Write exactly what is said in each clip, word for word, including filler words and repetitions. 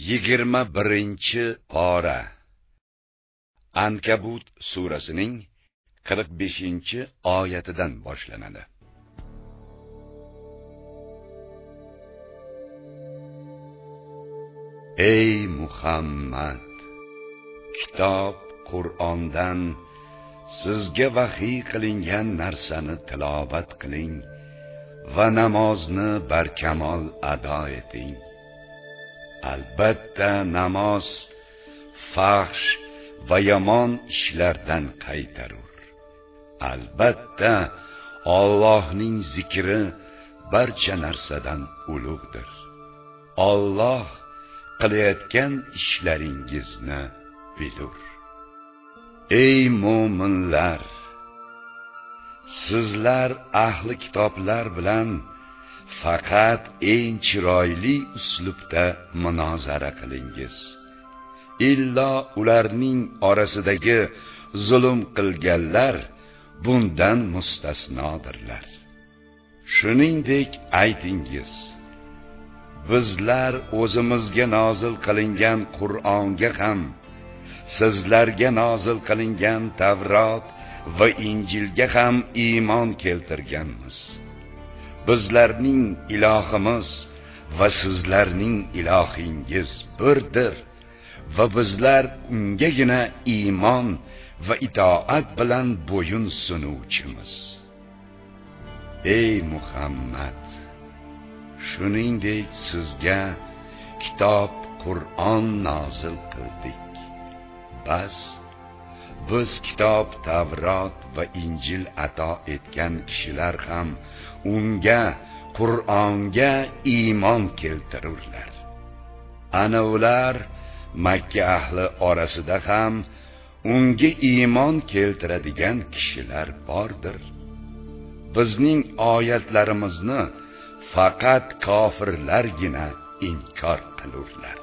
yigirma birinchi pora. Ankabut surasining qirq beshinchi oyatidan boshlanadi. Ey Muhammad, kitob Qur'ondan sizga vahiy qilingan narsani tilovat qiling va namozni barkamol ado eting. Albatta namoz fahsh va yomon ishlardan qaytarur. Albatta Allohning zikri barcha narsadan ulug'dir. Alloh qilayotgan ishlaringizni bilur. Ey mo'minlar, sizlar ahli kitoblar bilan faqat eng chiroyli uslubda munozara qilingiz. Illo ularning orasidagi zulm qilganlar bundan mustasnodirlar. Shuningdek aytingiz: bizlar o'zimizga nozil qilingan Qur'onga ham, sizlarga nozil qilingan Tavrot va Injilga ham iymon keltirganmiz. Bizlarning ilohimiz va sizlarning ilohingiz birdir va bizlar ungagina iymon va itoat bilan bo'yin sunuvchimiz. Ey Muhammad, shuningdek sizga kitob Qur'on nozil qildik. Bas biz kitob Tavrot va Injil ato etgan kishilar ham unga, Qur'onga iymon keltirurlar. Ana ular Makka ahli orasida ham unga iymon keltiradigan kishilar bordir. Bizning oyatlarimizni faqat kofirlargina inkor qilurlar.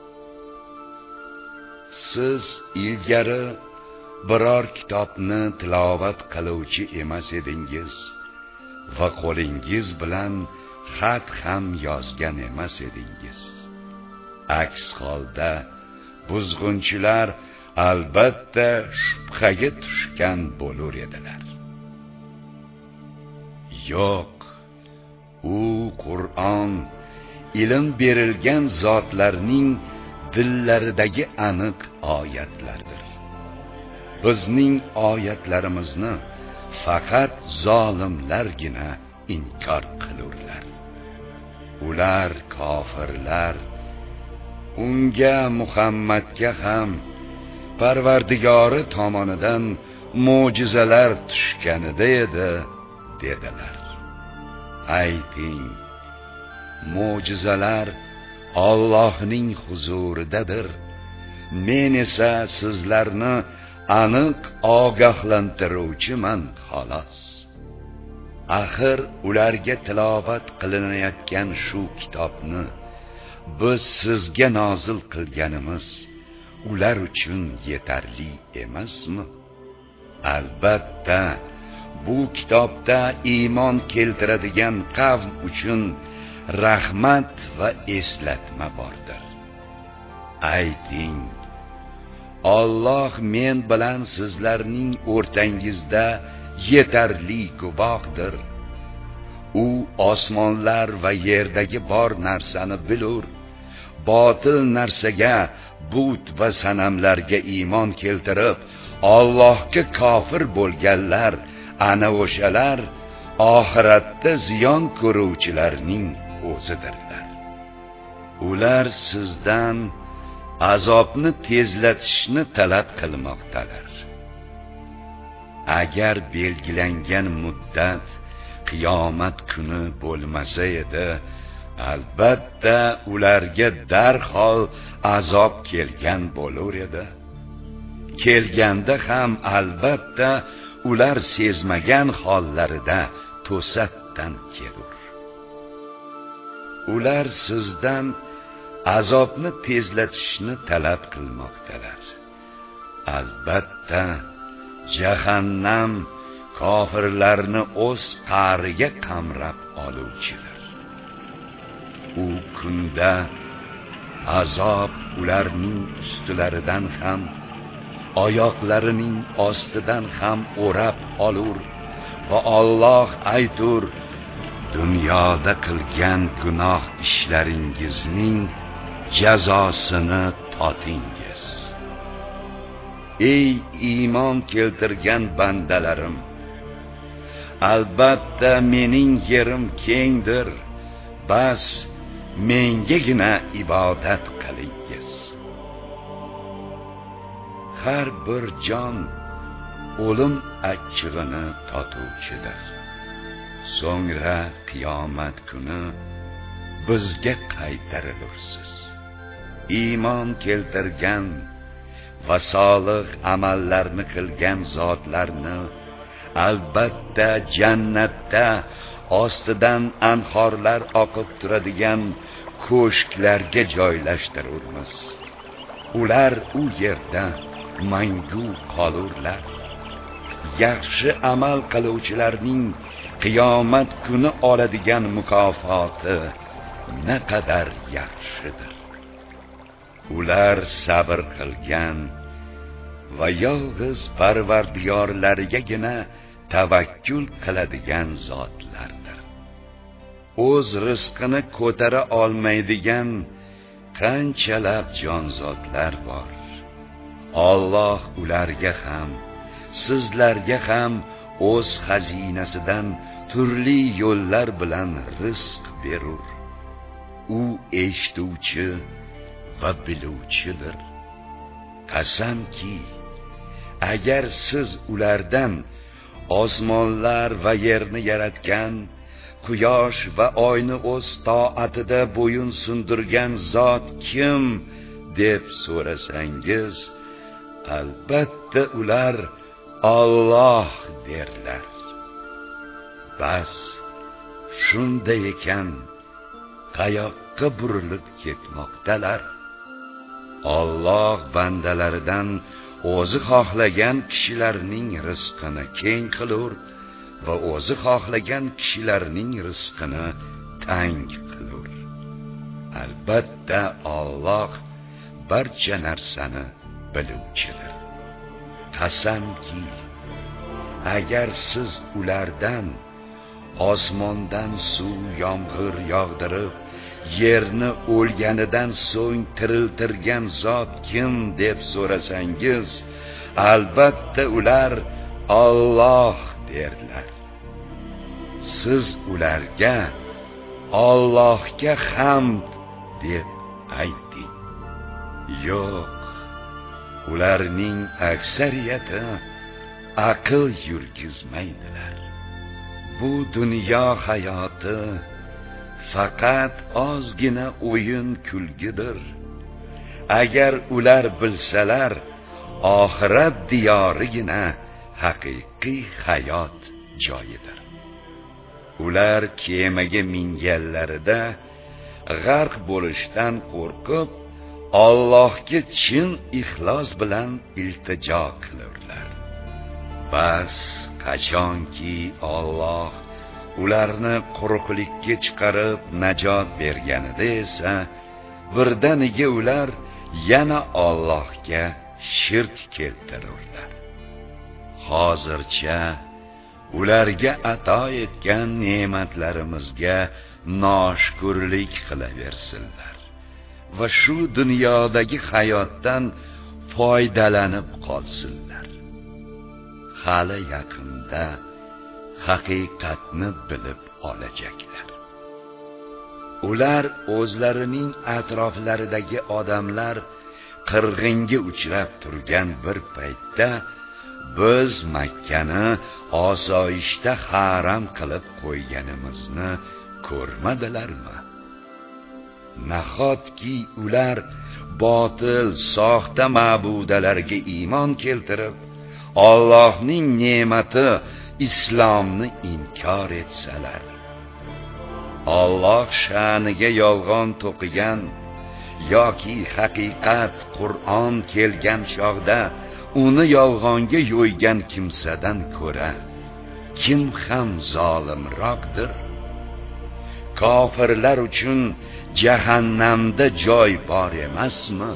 Siz ilgari biror kitobni tilovat qiluvchi emas edingiz va qo'lingiz bilan xat ham yozgan emas edingiz. Aks holda buzg'unchilar albatta shubhaga tushgan bo'lur edilar. Yo'q, u Qur'on ilm berilgan zotlarning dillaridagi aniq oyatlardir. Bizning oyatlarimizni faqat zolimlargina inkor qilurlar. Ular kofirlar unga, Muhammadga ham Parvardigori tomonidan mo'jizalar tushganida edi dedilar. Ayting, mo'jizalar Allohning huzuridadir. Men esa sizlarni aniq ogohlantiruvchiman xolos. Axir ularga tilovat qilinayotgan shu kitobni biz sizga nozil qilganimiz ular uchun yetarli emasmi? Albatta bu kitobda iymon keltiradigan qavm uchun rahmat va eslatma bordir. Ayting, Alloh men bilan sizlarning o'rtangizda yetarli guvohdir. U osmonlar va yerdagi bor narsani bilur. Botil narsaga, but va sanamlarga iymon keltirib, Allohga kofir bo'lganlar, ana o'shalar oxiratda ziyon ko'ruvchilarning o'zidirlar. Ular sizdan azobni tezlatishni talab qilmoqdalar. Agar belgilangan muddat qiyomat kuni bo'lmasa edi, albatta ularga darhol azob kelgan bo'lar edi. Kelganda ham albatta ular sezmagan hollarida to'satdan kelur. Ular sizdan azobni tezlatishni talab qilmoqdalar. Albatta jahannam kofirlarni o'z qa'riga qamrab oluvchidir. U kunda azob ularning ustilaridan ham, oyoqlarining ostidan ham o'rab olur va Alloh aytur: dunyoda qilgan gunoh ishlaringizning jazosini totingiz. Ey iymon keltirgan bandalarim, albatta mening yerim kengdir, bas mengagina ibodat qilingiz. Har bir jon o'lim achchig'ini totuvchidir. So'ngra qiyomat kuni bizga qaytarilursiz. Iymon keltirgan va solih amallarni qilgan zotlarni albatta jannatda ostidan anhorlar oqib turadigan ko'shklarga joylashtiramiz. Ular u yerda mangu qolurlar. Yaxshi amal qiluvchilarning qiyomat kuni oladigan mukofoti naqadar yaxshidir. Ular sabr qilgan va yolg'iz Parvardigorlarigagina tavakkul qiladigan zotlardir. O'z rizqini ko'tara olmaydigan qanchalab jonzotlar bor. Alloh ularga ham, sizlarga ham o'z xazinasidan turli yo'llar bilan rizq berur. U eshituvchi va biluvchidir. Qasamki, agar siz ulardan osmonlar va yerni yaratgan, quyosh va oyni o'z toatida bo'yun sundirgan zot kim deb so'rasangiz, albatta ular Alloh derlar. Bas, shunday ekan, qayoqqa burilib ketmoqdalar? Alloh bandalaridan o'zi xohlagan kishilarning rizqini keng qilur va o'zi xohlagan kishilarning rizqini tang qilur. Albatta Alloh barcha narsani biluvchidir. Qasamki, agar siz ulardan osmondan suv yomg'ir yog'dirib, yerni o'lganidan so'ng tiriltirgan zot kim deb so'rasangiz, albatta ular Alloh derlar. Siz ularga Allohga hamd deb ayting. Yo'q, ularning aksariyati aql yurgizmaydilar. Bu dunyo hayoti faqat ozgina o'yin kulgidir. Agar ular bilsalar, oxirat diyorigina haqiqiy hayot joyidir. Ular kemaga minganlarida g'arq bo'lishdan qo'rqib, Allohga chin ixlos bilan iltijo qilurlar. Bas, qachonki Alloh ularni quruqlikka chiqarib najot berganida esa, birdaniga ular yana Allohga shirk keltirurlar. Hozircha ularga ato etgan ne'matlarimizga noshukirlik qilaversinlar va shu dunyodagi hayotdan foydalanib qolsinlar. Hali yaqinda haqiqatni bilib olajaklar. Ular o'zlarining atroflaridagi odamlar qirg'inga uchrab turgan bir paytda biz Makkani osoyishta haram qilib qo'yganimizni ko'rmadilarmi? Nahotki ular botil, soxta ma'budalarga iymon keltirib, Allohning ne'mati islomni inkor etsalar, Alloh sha'niga yolg'on to'qigan yoki haqiqat Qur'on kelgan chog'da uni yolg'onga yo'ygan kimsadan ko'ra kim ham zolimroqdir? kofirlar uchun jahannamda joy bor emasmi?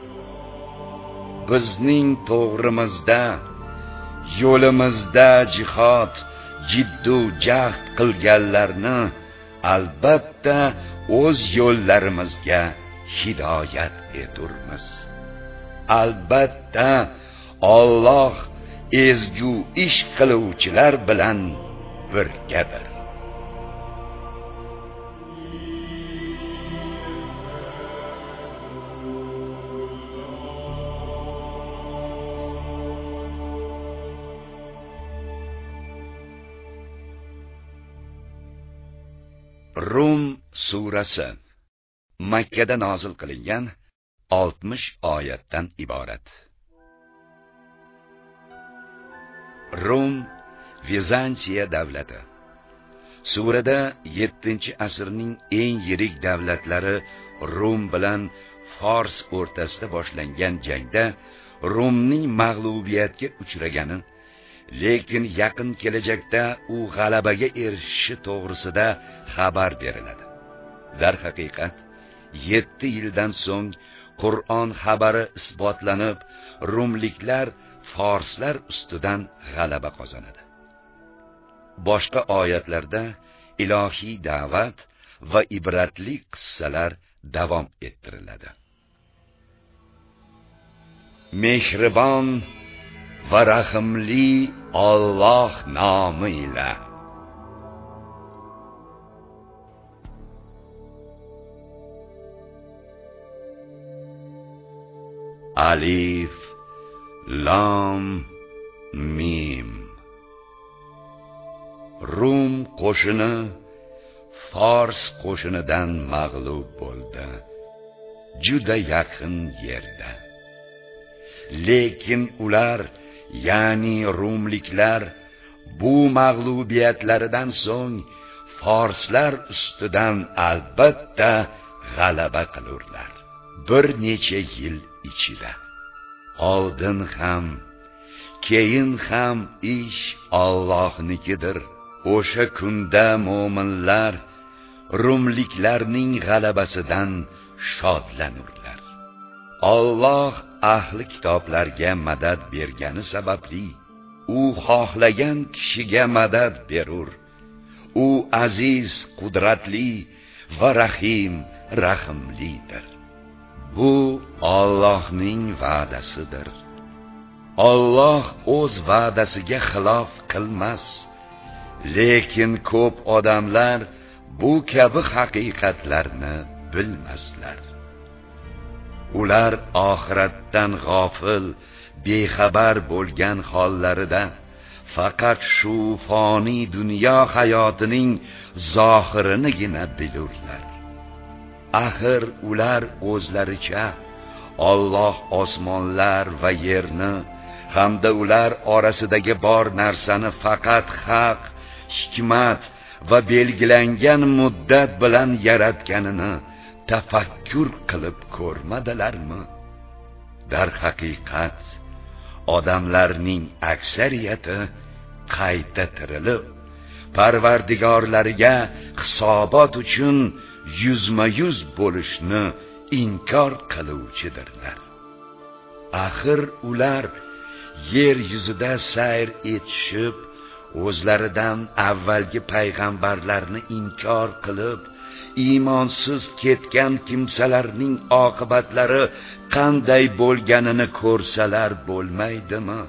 Bizning to'g'rimizda, yo'limizda jihad, jiddu jahd qilganlarni albatta o'z yo'llarimizga hidoyat eturmiz. Albatta Alloh ezgu ish qiluvchilar bilan birgadir. Rum surasi Makka da nozil qilingan oltmish oyatdan iborat. Rum Vizantiya davlati. Surada yettinchi asrning eng yirik davlatlari Rum bilan Fors o'rtasida boshlangan jangda Rumning mag'lubiyatga uchragani, lekin yaqin kelajakda u g'alabaga erishishi to'g'risida xabar beriladi. Dar haqiqat, yetti yildan so'ng Qur'on xabari isbotlanib, Rumliklar forslar ustidan g'alaba qozonadi. Boshqa oyatlarda ilohiy da'vat va ibratli qissalar davom ettiriladi. Mehribon va rahimli Alloh nomi ila. Alif Lam Mim. Rum qo'shini Fors qo'shinidan mag'lub bo'ldi, juda yaqin yerda. Lekin ular, ya'ni Rumliklar, bu mag'lubiyatlaridan so'ng forslar ustidan albatta g'alaba qilurlar. Bir necha yil ichida. Oldin ham, keyin ham ish Allohnikidir. O'sha kunda mo'minlar Rumliklarning g'alabasidan shodlanurlar. Alloh ahli kitoblarga madad bergani sababli u xohlagan kishiga madad berur. U aziz, qudratli va rahim, rahimlidir. Bu Allohning va'dasidir. Alloh o'z va'dasiga xilof qilmas. Lekin ko'p odamlar bu kabi haqiqatlarni bilmaslar. Ular oxiratdan g'ofil, bexabar bo'lgan hollarida faqat shu foni dunyo hayotining zohirinigina bilurlar. Axir ular o'zlaricha Alloh osmonlar va yerni hamda ular orasidagi bor narsani faqat haq, hikmat va belgilangan muddat bilan yaratganini tafakkur qilib ko'rmadilarmi? Dar haqiqat, odamlarning aksariyati qayta tirilib, Parvardigorlariga hisobot uchun yuzma-yuz bo'lishni inkor qiluvchidirlar. Axir ular yer yuzida sayr etishib, o'zlaridan avvalgi payg'ambarlarni inkor qilib, iymonsiz ketgan kimsalarning oqibatlari qanday bo'lganini ko'rsalar bo'lmaydimi?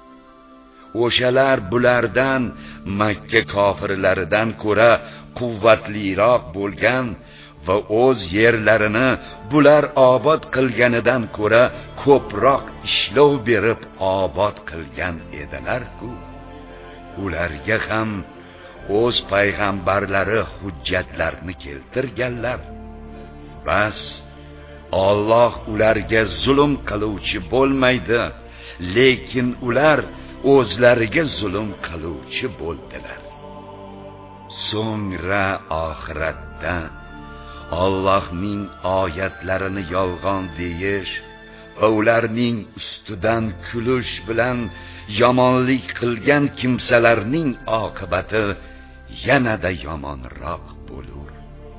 O'shalar bulardan, Makka kofirlaridan ko'ra quvvatliroq bo'lgan va o'z yerlarini bular obod qilganidan ko'ra ko'proq ishlov berib obod qilgan edilar-ku. Ularga ham o'z payg'ambarlari hujjatlarni keltirganlar. Bas, Alloh ularga zulm qiluvchi bo'lmaydi, lekin ular o'zlariga zulm qiluvchi bo'ldilar. So'ngra oxiratda Allohning oyatlarini yolg'on deyish va ularning ustidan kulish bilan yomonlik qilgan kimsalarning oqibati yanada yomonroq bo'lur.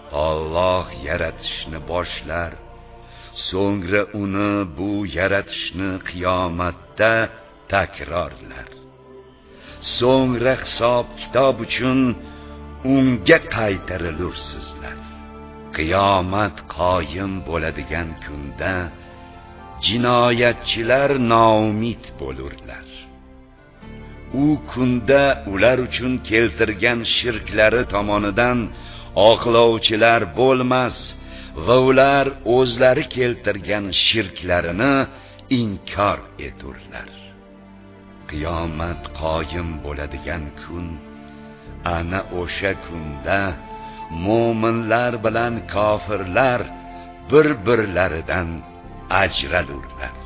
Alloh yaratishni boshlar, so'ngra uni bu yaratishni qiyomatda takrorlar. So'ngra hisob kitob uchun unga qaytarilursizlar. Qiyomat qoyim bo'ladigan kunda jinoyatchilar noumid bo'lurlar. U kunda ular uchun keltirgan shirklari tomonidan oqlovchilar bo'lmas va ular o'zlari keltirgan shirklarini inkor eturlar. Qiyomat qoyim bo'ladigan kun ana o'sha kunda mo'minlar bilan kofirlar bir-birlaridan ajralurlar.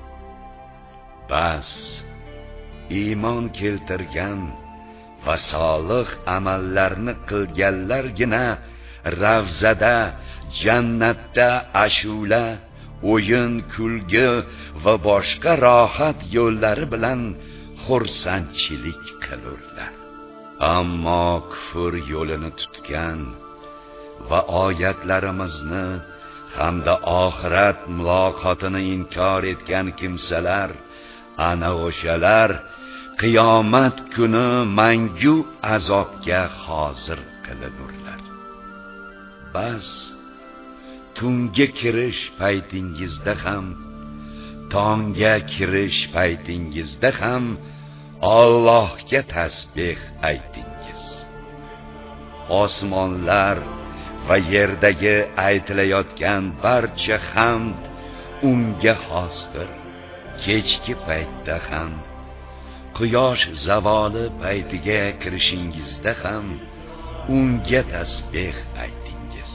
Bas iymon keltirgan va solih amallarni qilganlargina ravzada, jannatda ashula, o'yin, kulgi va boshqa rohat yo'llari bilan xursandchilik qilurlar. Ammo kufr yo'lini tutgan va oyatlarimizni hamda oxirat muloqotini inkor etgan kimsalar, ana o'shalar qiyomat kuni mangu azobga hozir qilinurlar. Bas tunga kirish paytingizda ham, tongga kirish paytingizda ham Allohga tasbih aytingiz. Osmonlar va yerdagi aytilayotgan barcha hamd unga xosdir. Kechki paytda ham, quyosh zavoli paytiga kirishingizda ham unga tasbih aytingiz.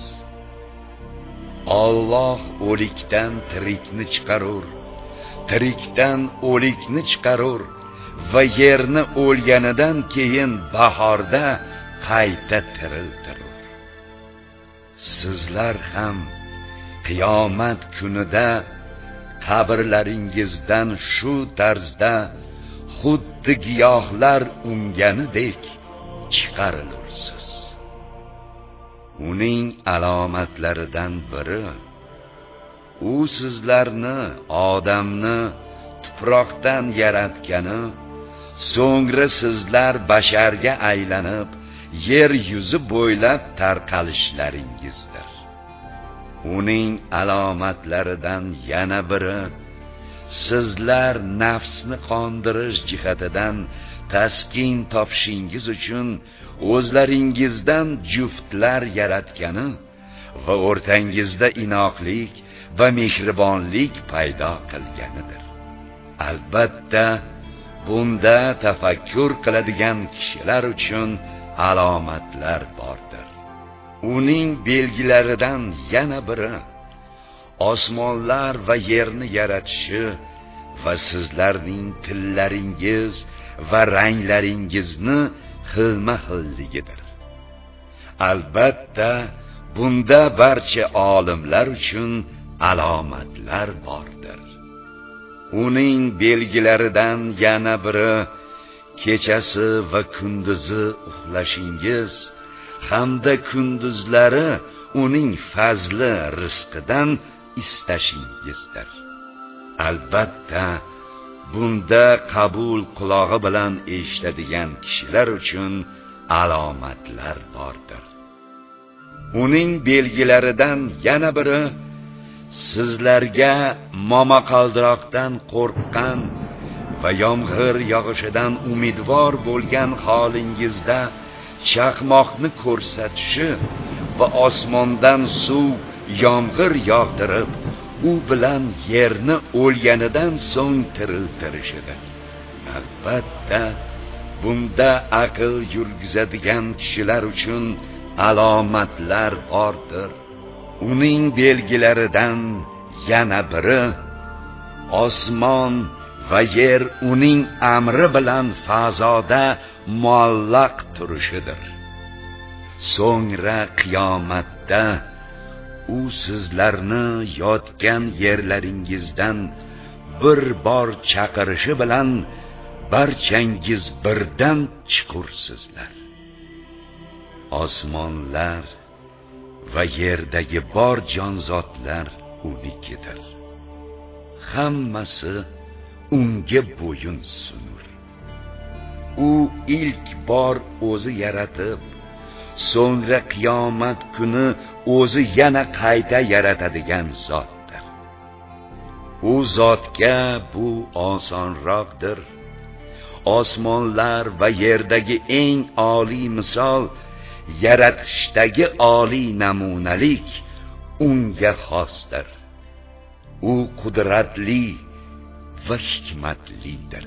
Alloh o'likdan tirikni chiqarur, tirikdan o'likni chiqarur va yerni o'lganidan keyin bahorda qayta tiriltirur. Sizlar ham qiyomat kunida qabrlaringizdan shu tarzda xuddi giyohlar unganidek chiqarilursiz. Uning alomatlaridan biri, u sizlarni, odamni tuproqdan yaratgani, so'ngra sizlar basharga aylanib yer yuzi bo'ylab tarqalishlaringizdir. Uning alomatlaridan yana biri, sizlar nafsni qondirish jihatidan taskin topishingiz uchun o'zlaringizdan juftlar yaratgani va o'rtangizda inoqlik va mehribonlik paydo qilganidir. Albatta, bunda tafakkur qiladigan kishilar uchun alomatlar bordir. Uning belgilaridan yana biri, osmonlar va yerni yaratishi va sizlarning tillaringiz va ranglaringizni xilma-xilligidir. Albatta, bunda barcha olimlar uchun alomatlar bordir. Uning belgilaridan yana biri, kechasi va kunduzi uxlashingiz hamda kunduzlari uning fazli rizqidan istashingizdir. Albatta, bunda qabul qulog'i bilan eshitadigan kishilar uchun alomatlar bordir. Uning belgilaridan yana biri, sizlarga momaqaldiroqdan qo'rqqan va yomg'ir yog'ishidan umidvor bo'lgan holingizda chaqmoqni ko'rsatishi va osmondan suv, yomg'ir yog'dirib, u bilan yerni o'lganidan so'ng tiriltirishidir. Albatta, bunda aql yurgizadigan kishilar uchun alomatlar bordir. Uning belgilaridan yana biri, osmon va yer uning amri bilan fazoda muallaq turishidir. So'ngra qiyomatda u sizlarni yotgan yerlaringizdan bir bor chaqirishi bilan barchangiz birdan chiqursizlar. Osmonlar va yerdagi bor jonzotlar unikidir. Hammasi unga bo'yin sunur. U ilk bor o'zi yaratib, so'ngra qiyomat kuni o'zi yana qayta yaratadigan zotdir. U zotga bu osonroqdir. Osmonlar va yerdagi eng oliy misol, yaratishdagi oliy namunalik unga xosdir. U qudratli va hikmatlidir.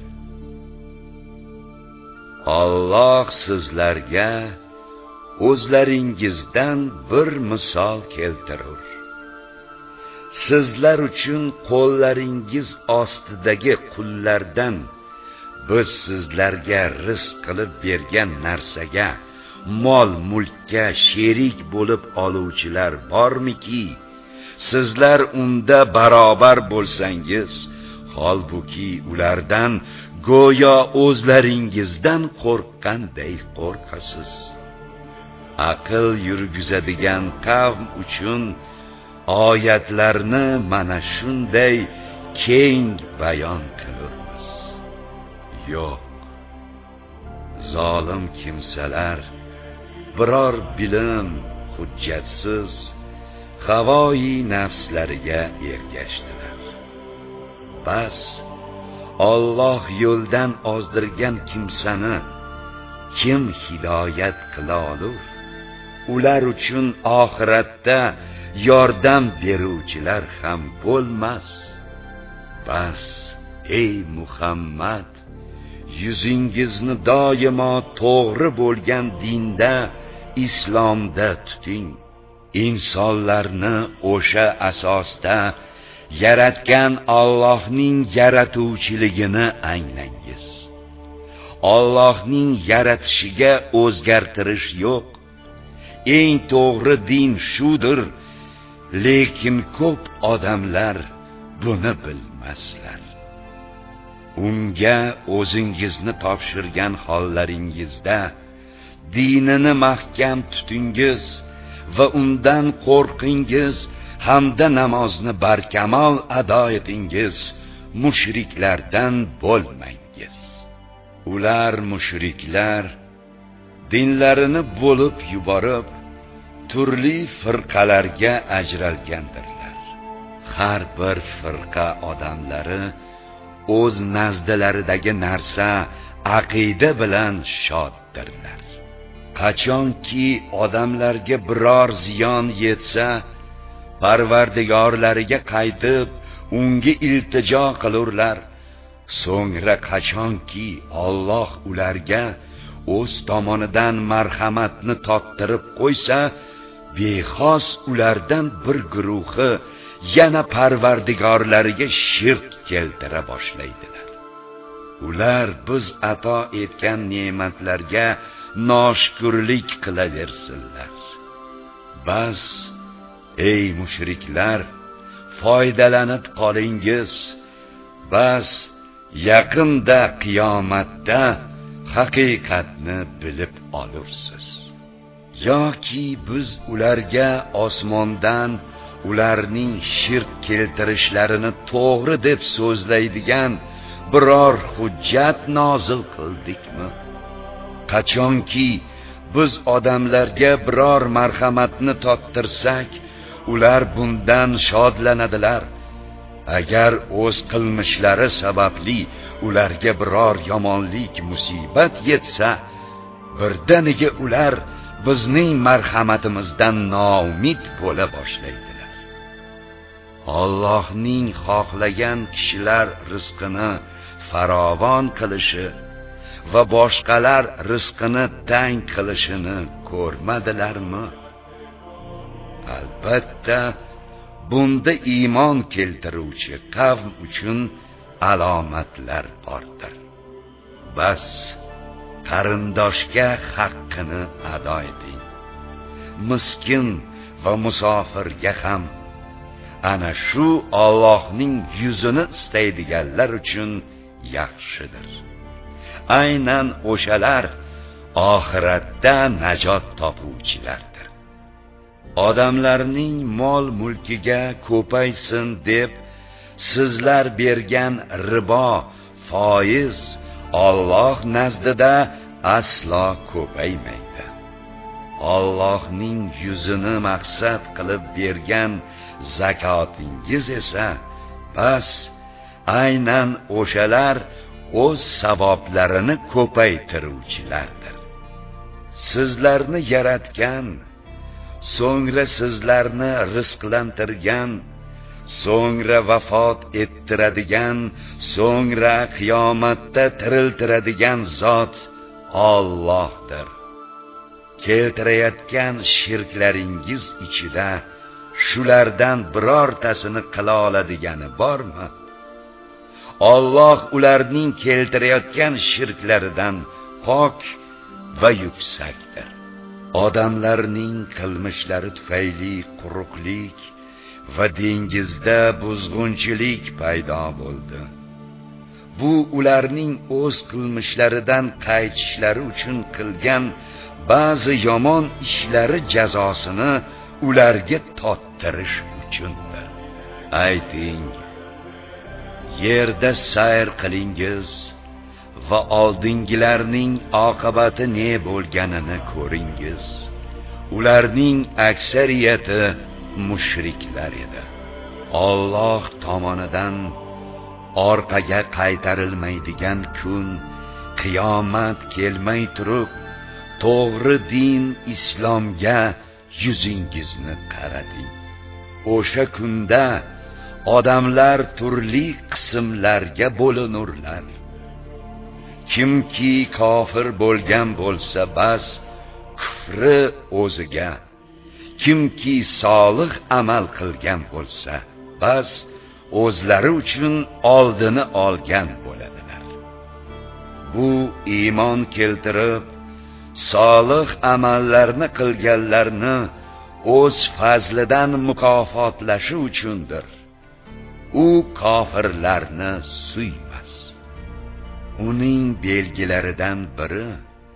Alloh sizlarga o'zlaringizdan bir misol keltirur. Sizlar uchun qo'llaringiz ostidagi qullardan biz sizlarga rizq qilib bergan narsaga, mol mulkka sherik bo'lib oluvchilar bormiki, sizlar unda barobar bo'lsangiz, holbuki ulardan go'yo o'zlaringizdan qo'rqqanday qo'rqasiz. Aql yurgizadigan qavm uchun oyatlarni mana shunday keng bayon qilamiz. Yo'q, zolim kimsalar biror bilim, hujjatsiz havoyi nafslariga ergashdilar. Bas, Alloh yo'ldan ozdirgan kimsani kim hidoyat qila olur? Ular uchun oxiratda yordam beruvchilar ham bo'lmas. Bas, ey Muhammad, yuzingizni doimo to'g'ri bo'lgan dinda, islomda tuting. Insonlarni o'sha asosda yaratgan Allohning yaratuvchiligini anglangiz. Allohning yaratishiga o'zgartirish yo'q. Eng to'g'ri din shudir, lekin ko'p odamlar buni bilmaslar. Unga o'zingizni topshirgan hollaringizda dinini mahkam tutingiz va undan qo'rqingiz hamda namozni barkamol ado etingiz, mushriklardan bo'lmangiz. Ular mushriklar dinlarini bo'lib yuborib, turli firqalarga ajralgandirlar. Har bir firqa odamlari o'z nazdilaridagi narsa, aqida bilan shoddirlar. Qachonki odamlarga biror ziyon yetsa, Parvardigorlariga qaytib, unga iltijo qilurlar. So'ngra qachonki Alloh ularga o'z tomonidan marhamatni tottirib qo'ysa, bexos ulardan bir guruhi yana Parvardigorlariga shirk keltira boshlaydilar. Ular biz ato etgan ne'matlarga noshukrlik qilaversinlar. Bas, ey mushriklar, foydalanib qolingiz. Bas, yaqinda qiyomatda haqiqatni bilib olursiz. Yoki biz ularga osmondan ularning shirk keltirishlarini to'g'ri deb so'zlaydigan biror hujjat nozil qildikmi? Qachonki biz odamlarga biror marhamatni tottirsak, ular bundan shodlanadilar. Agar o'z qilmishlari sababli ularga biror yomonlik, musibat yetsa, birdaniga ular bizning marhamatimizdan noumid bo'la boshlaydilar. Allohning xohlagan kishilar rizqini farovon qilishi va boshqalar rizqini tang qilishini ko'rmadilarmi? Albatta, bunda iymon keltiruvchi qavm uchun alomatlar bordir. Bas, qarindoshga haqqini ado eting. Miskin va musofirga ham. Ana shu Allohning yuzini istaydiganlar uchun yaxshidir. Aynan o'shalar oxiratda najot topuvchilardir. odamlarning mol mulkiga ko'paysin deb sizlar bergan ribo, foiz Alloh nazdida aslo ko'paymaydi. Allohning yuzini maqsad qilib bergan zakotingiz esa bas aynan o'shalar o'z savoblarini ko'paytiruvchilardir. Sizlarni yaratgan, so'ngra sizlarni rizqlantirgan, so'ngra vafot ettiradigan, so'ngra qiyomatda tiriltiradigan zot Allohdir. Keltirayotgan shirklaringiz ichida shulardan birortasini qila oladigani bormi? Alloh ularning keltirayotgan shirklaridan pok va yuksakdir. Odamlarning qilmishlari tufayli quruqlik va dengizda buzg'unchilik paydo bo'ldi. Bu ularning o'z qilmishlaridan qaytishlari uchun qilgan ba'zi yomon ishlari jazosini ularga tottirish uchundir. Ayting, yerda sayr qilingiz va oldingilarning oqibati ne bo'lganini ko'ringiz. Ularning aksariyati mushriklar edi. Alloh tomonidan orqaga qaytarilmaydigan kun, qiyomat kelmay turib, to'g'ri din islomga yuzingizni qarating. O'sha kunda odamlar turli qismlarga bo'linurlar. Kimki kofir bo'lgan bo'lsa bas kufri o'ziga, kimki solih amal qilgan bo'lsa bas o'zlari uchun oldini olgan bo'ladilar. Bu iymon keltirib solih amallarni qilganlarni o'z fazlidan mukofotlashi uchundir. U kofirlarni suymas. Uning belgilaridan biri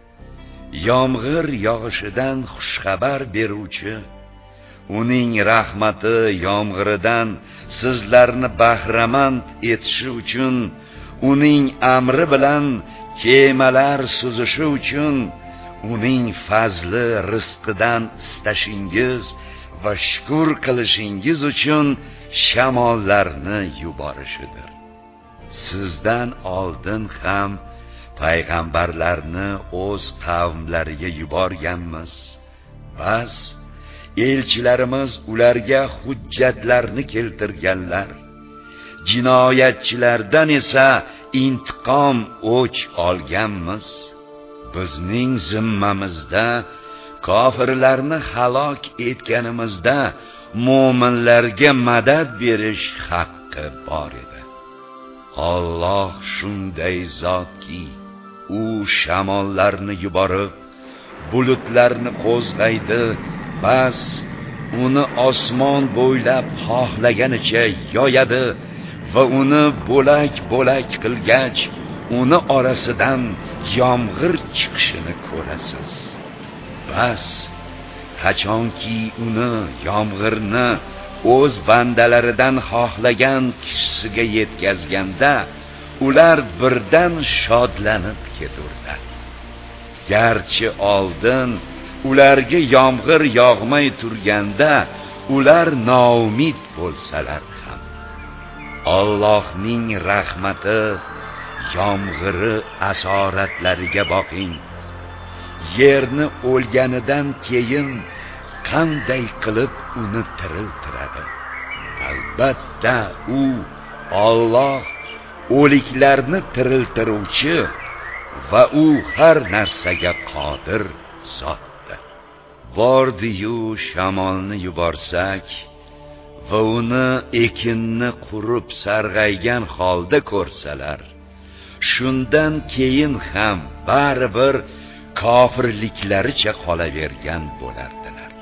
yomg'ir yog'ishidan xushxabar beruvchi, uning rahmati yomg'iridan sizlarni bahramand etishi uchun, uning amri bilan kemalar suzishi uchun, uning fazli rizqidan istashingiz va shukr qilishingiz uchun shamollarni yuborishidir. Sizdan oldin ham payg'ambarlarni o'z qavmlariga yuborganmiz. Bas elchilarimiz ularga hujjatlarni keltirganlar. Jinoyatchilardan esa intiqom o'ch olganmiz. Bizning zimmamizda kofirlarni halok etganimizda mo'minlarga madad berish haqqi bor edi. Alloh shunday zotki, u shamollarni yuborib, bulutlarni qo'zg'aydi, bas uni osmon bo'ylab xohlaganicha yoyadi va uni bo'lak-bo'lak qilgach, uni orasidan yomg'ir chiqishini ko'rasiz. Bas qachonki uni yomg'irni o'z bandalaridan xohlagan kishisiga yetkazganda, ular birdan shodlanib keturlar. Garchi oldin ularga yomg'ir yog'may turganda ular noumid bo'lsalar ham, Allohning rahmati yomg'iri asoratlariga boqing. Yerni o'lganidan keyin qanday qilib uni tiriltiradi? Albatta u Alloh o'liklarni tiriltiruvchi va u har narsaga qodir zotdir. Bordi-yu shamolni yuborsak va uni ekinni qurib sarg'aygan holda ko'rsalar, shundan keyin ham baribir kofirliklaricha qolavergan bo'lardilar.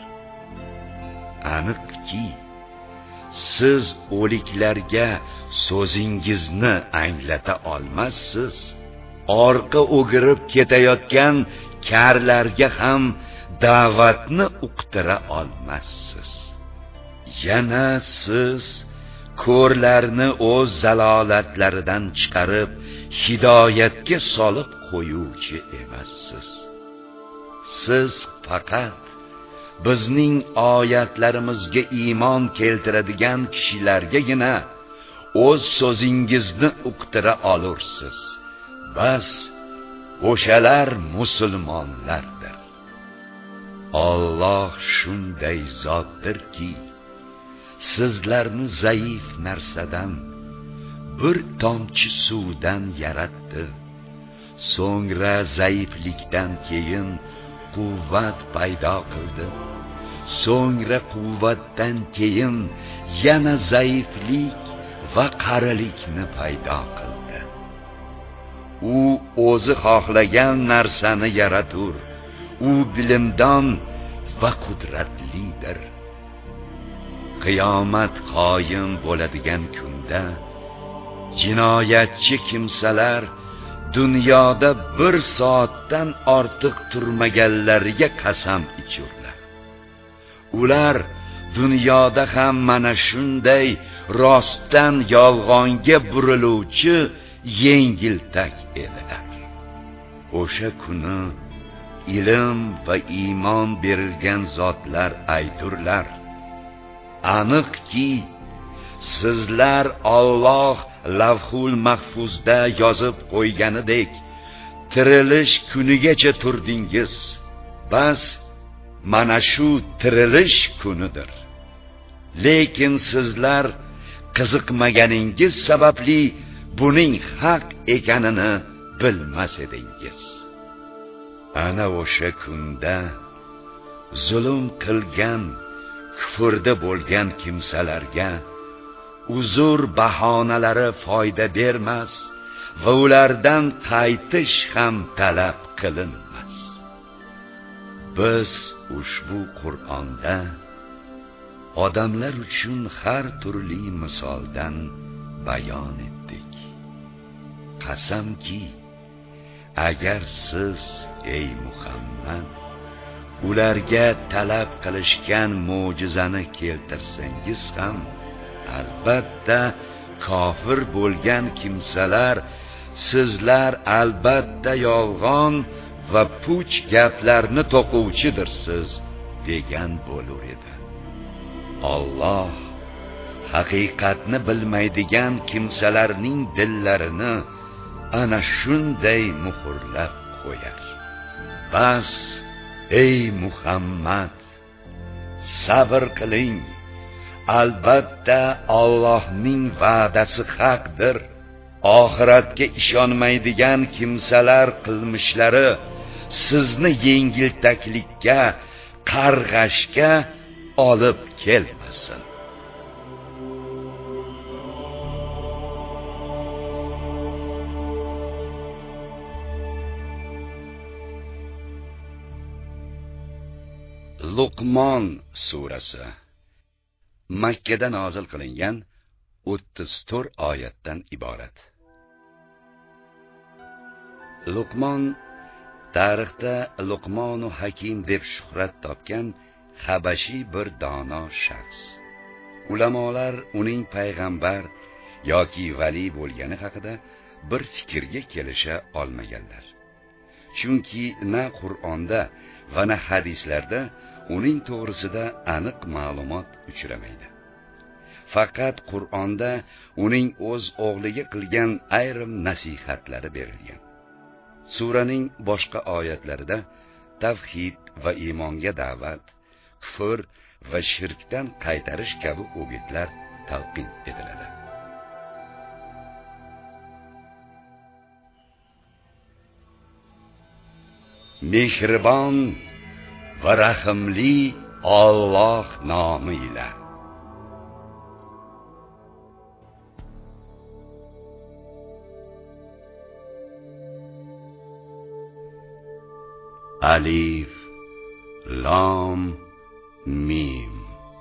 Aniqki, siz o'liklarga so'zingizni anglata olmassiz. Orqa o'girib ketayotgan karlarga ham da'vatni uqtira olmassiz. Yana siz ko'rlarni o'z zalolatlaridan chiqarib hidoyatga solib qo'yuvchi emassiz. Siz faqat bizning oyatlarimizga iymon keltiradigan kishilargagina o'z so'zingizni uqtira olursiz. Bas o'shalar musulmonlardir. Alloh shunday zotdirki, sizlarni zaif narsadan, bir tomchi suvdan yaratdi. So'ngra zaiflikdan keyin quvvat paydo qildi. So'ngra quvvatdan keyin yana zaiflik va qarilikni paydo qildi. U o'zi xohlagan narsani yaratur. U bilimdon va qudratlidir. Qiyomat qoyim bo'ladigan kunda jinoyatchi kimsalar dunyoda bir soatdan ortiq turmaganlariga qasam ichurlar. Ular dunyoda ham mana shunday rostdan yolg'onga buriluvchi yengiltak edilar. O'sha kuni ilm va iymon berilgan zotlar ayturlar: aniqki sizlar Alloh lavhul mahfuzda yozib qo'yganidek tirilish kunigacha turdingiz. Bas mana shu tirilish kunidir. Lekin sizlar qiziqmaganingiz sababli buning haq ekanini bilmas edingiz. Ana o'sha kunda zulm qilgan, kufrda bo'lgan kimsalarga uzr bahonalari foyda bermas va ulardan qaytish ham talab qilinmas. Biz ushbu Qur'onda odamlar uchun har turli misoldan bayon etdik. Qasamki, agar siz ey Muhammad ularga talab qilishgan mo'jizani keltirsangiz ham, albatta kofir bo'lgan kimsalar sizlar albatta yolg'on va puch gaplarni to'quvchidirsiz degan bo'lur edi. Alloh haqiqatni bilmaydigan kimsalarning dillarini ana shunday muhrlab qo'yar. Bas ey Muhammad, sabr qiling. Albatta Allohning va'dasi haqdir. Oxiratga ishonmaydigan kimsalar qilmishlari sizni yengiltaklikka, qarg'ashga olib kelmasin. Luqmon surasi Makka da nozil qilingan o'ttiz to'rt oyatdan iborat. Luqmon tarixda Luqmonu Hakim deb shuhrat topgan Habashi bir dono shaxs. Ulamolar uning payg'ambar yoki vali bo'lgani haqida bir fikrga kelisha olmaganlar. Chunki na Qur'onda va na hadislarda uning to'g'risida aniq ma'lumot uchramaydi. Faqat Qur'onda uning o'z o'g'liga qilgan ayrim nasihatlari berilgan. Suraning boshqa oyatlarida tavhid va iymonga da'vat, kufr va shirkdan qaytarish kabi o'gitlar talqin etiladi. Mehribon va rahimli Alloh nomi ila. Alif Lam Mim.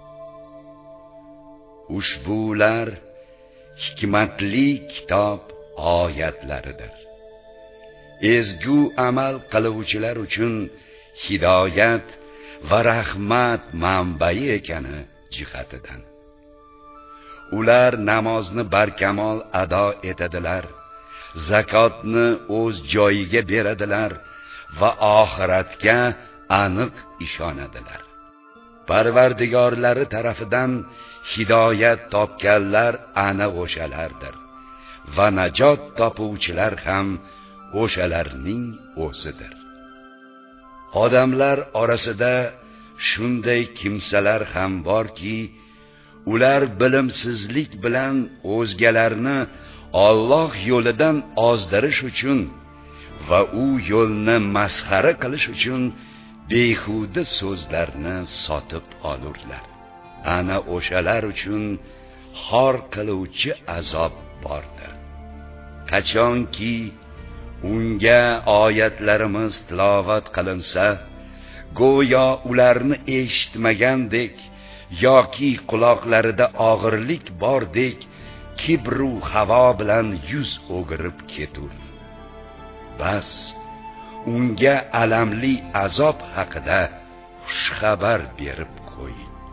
Ushbular hikmatli kitob oyatlaridir. Ezgu amal qiluvchilar uchun hidoyat va rahmat manbai ekani jihatidan. Ular namozni barkamol ado etadilar, zakotni o'z joyiga beradilar va oxiratga aniq ishonadilar. Parvardigorlari tarafidan hidoyat topganlar ana o'shalardir va najot topuvchilar ham o'shalarning o'zidir. Odamlar orasida shunday kimsalar ham borki, ular bilimsizlik bilan o'zgalarni Alloh yo'lidan ozdirish uchun va u yo'lni masxara qilish uchun behuda so'zlarni sotib olurlar. Ana o'shalar uchun xor qiluvchi azob bordir. Qachonki unga oyatlarimiz tilovat qilinsa, go'yo ularni eshitmagandek yoki quloqlarida og'irlik bordek kibru havo bilan yuz o'girib ketur. Bas unga alamli azob haqida xushxabar berib qo'y.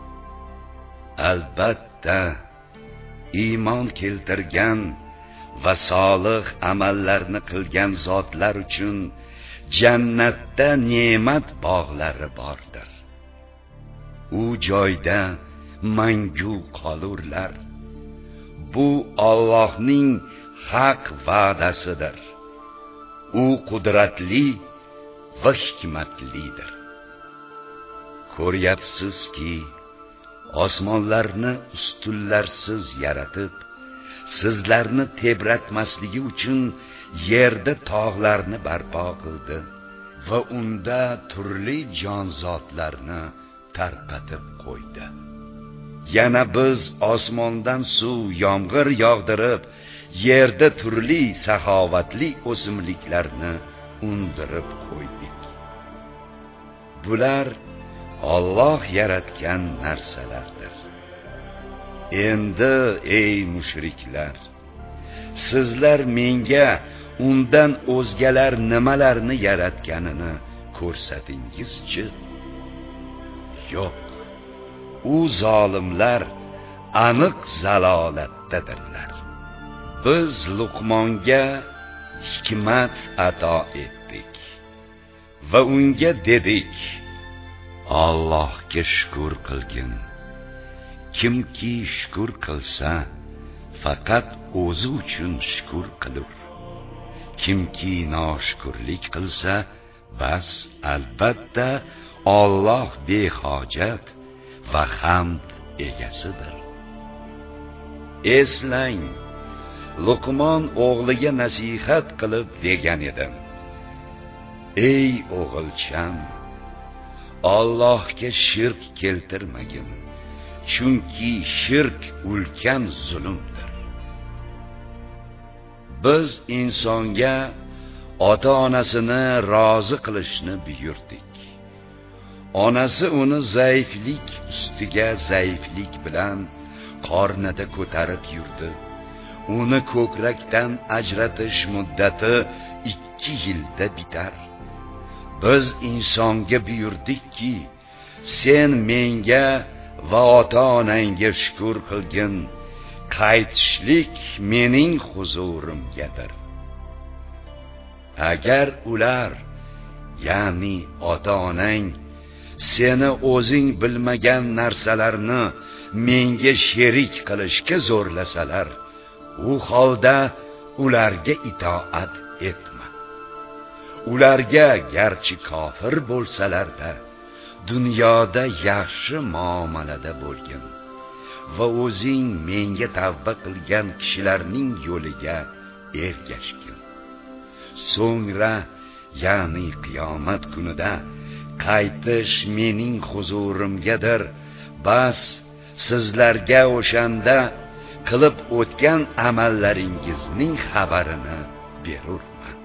Albatta iymon keltirgan va solih amallarni qilgan zotlar uchun jannatda ne'mat bog'lari bordir. U joyda mangu qolurlar. Bu Allohning haq va'dasidir. U qudratli va hikmatlidir. Ko'ryapsizki, osmonlarni ustunlarsiz yaratib, sizlarni tebratmasligi uchun yerda tog'larni barpo qildi va unda turli jonzotlarni tarqatib qo'ydi. Yana biz osmondan suv, yomg'ir yog'dirib, yerda turli saxovatli o'simliklarni undirib qo'ydik. Bular Alloh yaratgan narsalardir. Endi ey mushriklar, sizlar menga undan o'zgalar nimalarni yaratganini ko'rsatingizchi. Yo'q, u zolimlar aniq zalolatdadirlar. Biz Luqmonga hikmat ato etdik va unga dedik: Allohga shukr qilgin. Kimki shukr qilsa, faqat o'zi uchun shukr qilur. Kimki noshukrlik qilsa, bas albatta Alloh behojat va hamd egasidir. Eslang, Luqmon o'g'liga nasihat qilib degan edi: Ey o'g'ilcham, Allohga shirk keltirmagin, chunki shirk ulkan zulmdir. Biz insonga ota-onasini rozi qilishni buyurdik. Onasi uni zaiflik ustiga zaiflik bilan qornida ko'tarib yurdi. Uni ko'krakdan ajratish muddati ikki yilda bitar. Biz insonga buyurdikki, sen menga va ota-onangga shukr qilgin, qaytishlik mening huzurimgadir. Agar ular, ya'ni ota-onang, seni o'zing bilmagan narsalarni menga sherik qilishga zo'rlasalar, u holda ularga itoat etma. Ularga garchi kofir bo'lsalar-da, dunyoda yaxshi muomalada bo'lgin va o'zing menga tavba qilgan kishilarning yo'liga ergashgin. So'ngra, ya'ni qiyomat kunida qaytish mening huzurimgadir. Bas sizlarga o'shanda qilib o'tgan amallaringizning xabarini berurman.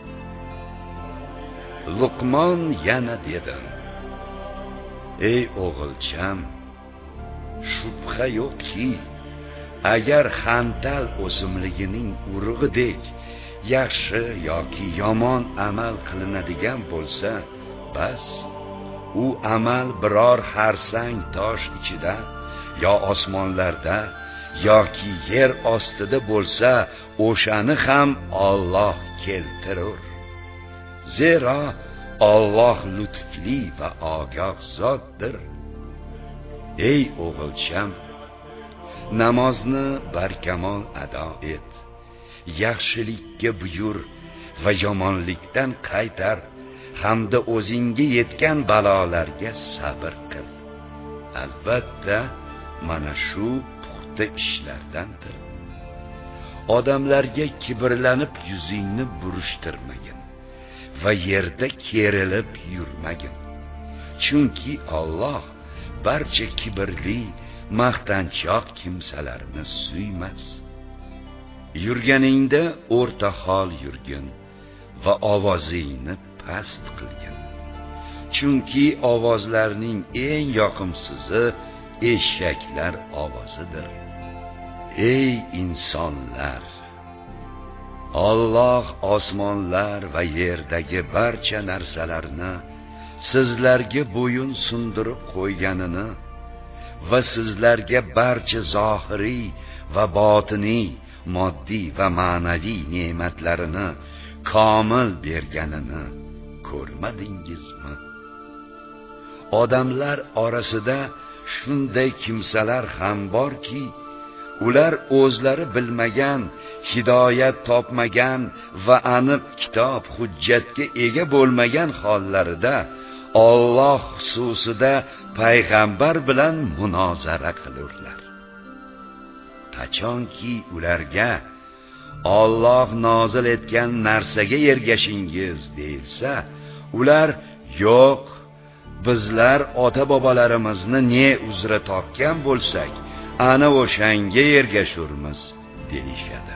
Luqmon yana dedi: Ey o'g'ilcham, shubha yo'qki, agar xantal o'simligining urug'idek yaxshi yoki yomon amal qilinadigan bo'lsa, bas u amal biror xarsang tosh ichida yo osmonlarda yoki yer ostida bo'lsa, o'shani ham Alloh keltirur. Zero Alloh lutfli va ogoh zotdir. Ey o'g'ilcham, namozni barkamol ado et, yaxshilikka buyur va yomonlikdan qaytar, hamda o'zingga yetgan balolarga sabr qil. Albatta, mana shu puxta ishlardandir. Odamlarga kibrlanib yuzingni burishtirmagin va yerda kerilib yurmagin. Chunki Alloh barcha kibrli, maqtanchoq kimsalarni suymas. Yurganingda o'rta hol yurgin va ovozingni past qilgin. Chunki ovozlarning eng yoqimsizi eshaklar ovozidir. Ey insonlar! Alloh osmonlar va yerdagi barcha narsalarni sizlarga bo'yun sundirib qo'yganini va sizlarga barcha zohiriy va botiniy, moddiy va ma'naviy ne'matlarini komil berganini ko'rmadingizmi? Odamlar orasida shunday kimsalar ham borki, ular o'zlari bilmagan, hidoyat topmagan va aniq kitob, hujjatga ega bo'lmagan hollarida Alloh xususida payg'ambar bilan munozara qilurlar. Qachonki ularga Alloh nozil etgan narsaga ergashingiz deyilsa, ular yo'q, bizlar ota-bobolarimizni ne uzra topgan bo'lsak, ana o'shanga ergashurmiz deyishadi.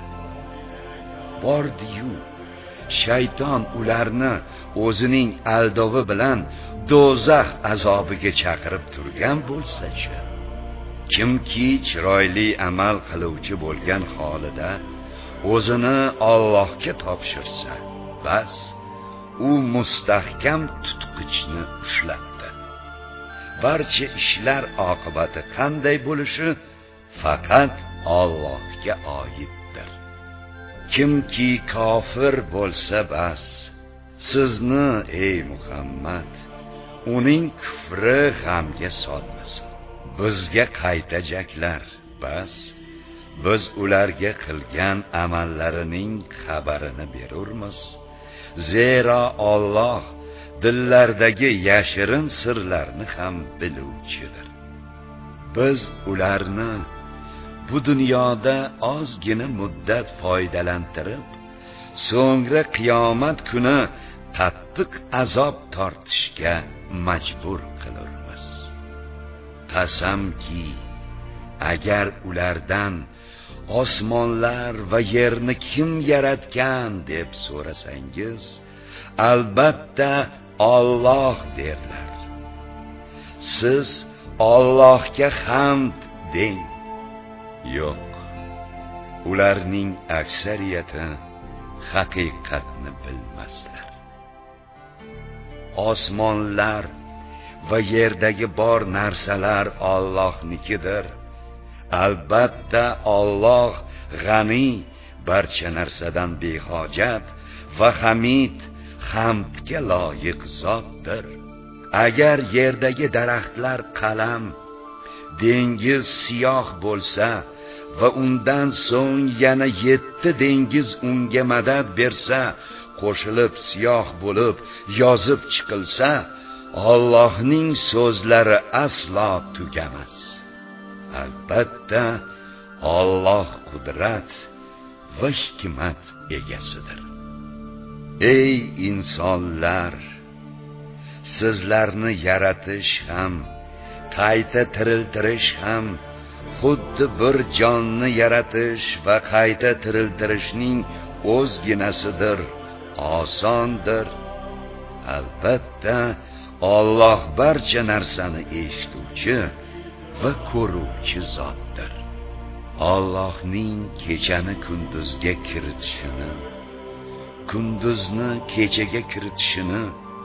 Bordi-yu, shayton ularni o'zining aldovi bilan do'zax azobiga chaqirib turgan bo'lsa-chi, kimki chiroyli amal qiluvchi bo'lgan holida o'zini Allohga topshirsa, bas, u mustahkam tutqichni ushlabdi. Barcha ishlar oqibati qanday bo'lishi faqat Allohga oiddir. Kimki kofir bo'lsa, bas, sizni ey Muhammad, uning kufri g'amga solmasin. Bizga qaytajaklar, bas, biz ularga qilgan amallarining xabarini berurmiz. Zero Alloh dillardagi yashirin sirlarni ham biluvchidir. Biz ularni bu dunyoda ozgina muddat foydalantirib, so'ngra qiyomat kuni qattiq azob tortishga majbur qilurmiz. Qasamki, agar ulardan osmonlar va yerni kim yaratgan deb so'rasangiz, albatta Alloh derlar. Siz Allohga hamd deng. Yo'q, ularning aksariyati haqiqatni bilmaslar. Osmonlar va yerdagi bor narsalar Allohnikidir. Albatta Alloh g'ani, barcha narsadan behojat va hamid, hamdga loyiq zotdir. Agar yerdagi daraxtlar qalam, dengiz siyoh bo'lsa va undan so'ng yana yetti dengiz unga madad bersa, qo'shilib siyoh bo'lib yozib chiqilsa, Allohning so'zlari aslo tugamas. Albatta Alloh qudrat va hikmat egasidir. Ey insonlar, sizlarni yaratish ham, qayta tiriltirish ham xuddi bir jonni yaratish va qayta tiriltirishning o'zginasidir, osondir. Albatta Alloh barcha narsani eshituvchi va ko'ruvchi zotdir. Allohning kechani kunduzga kiritishini, kunduzni kechaga kiritishini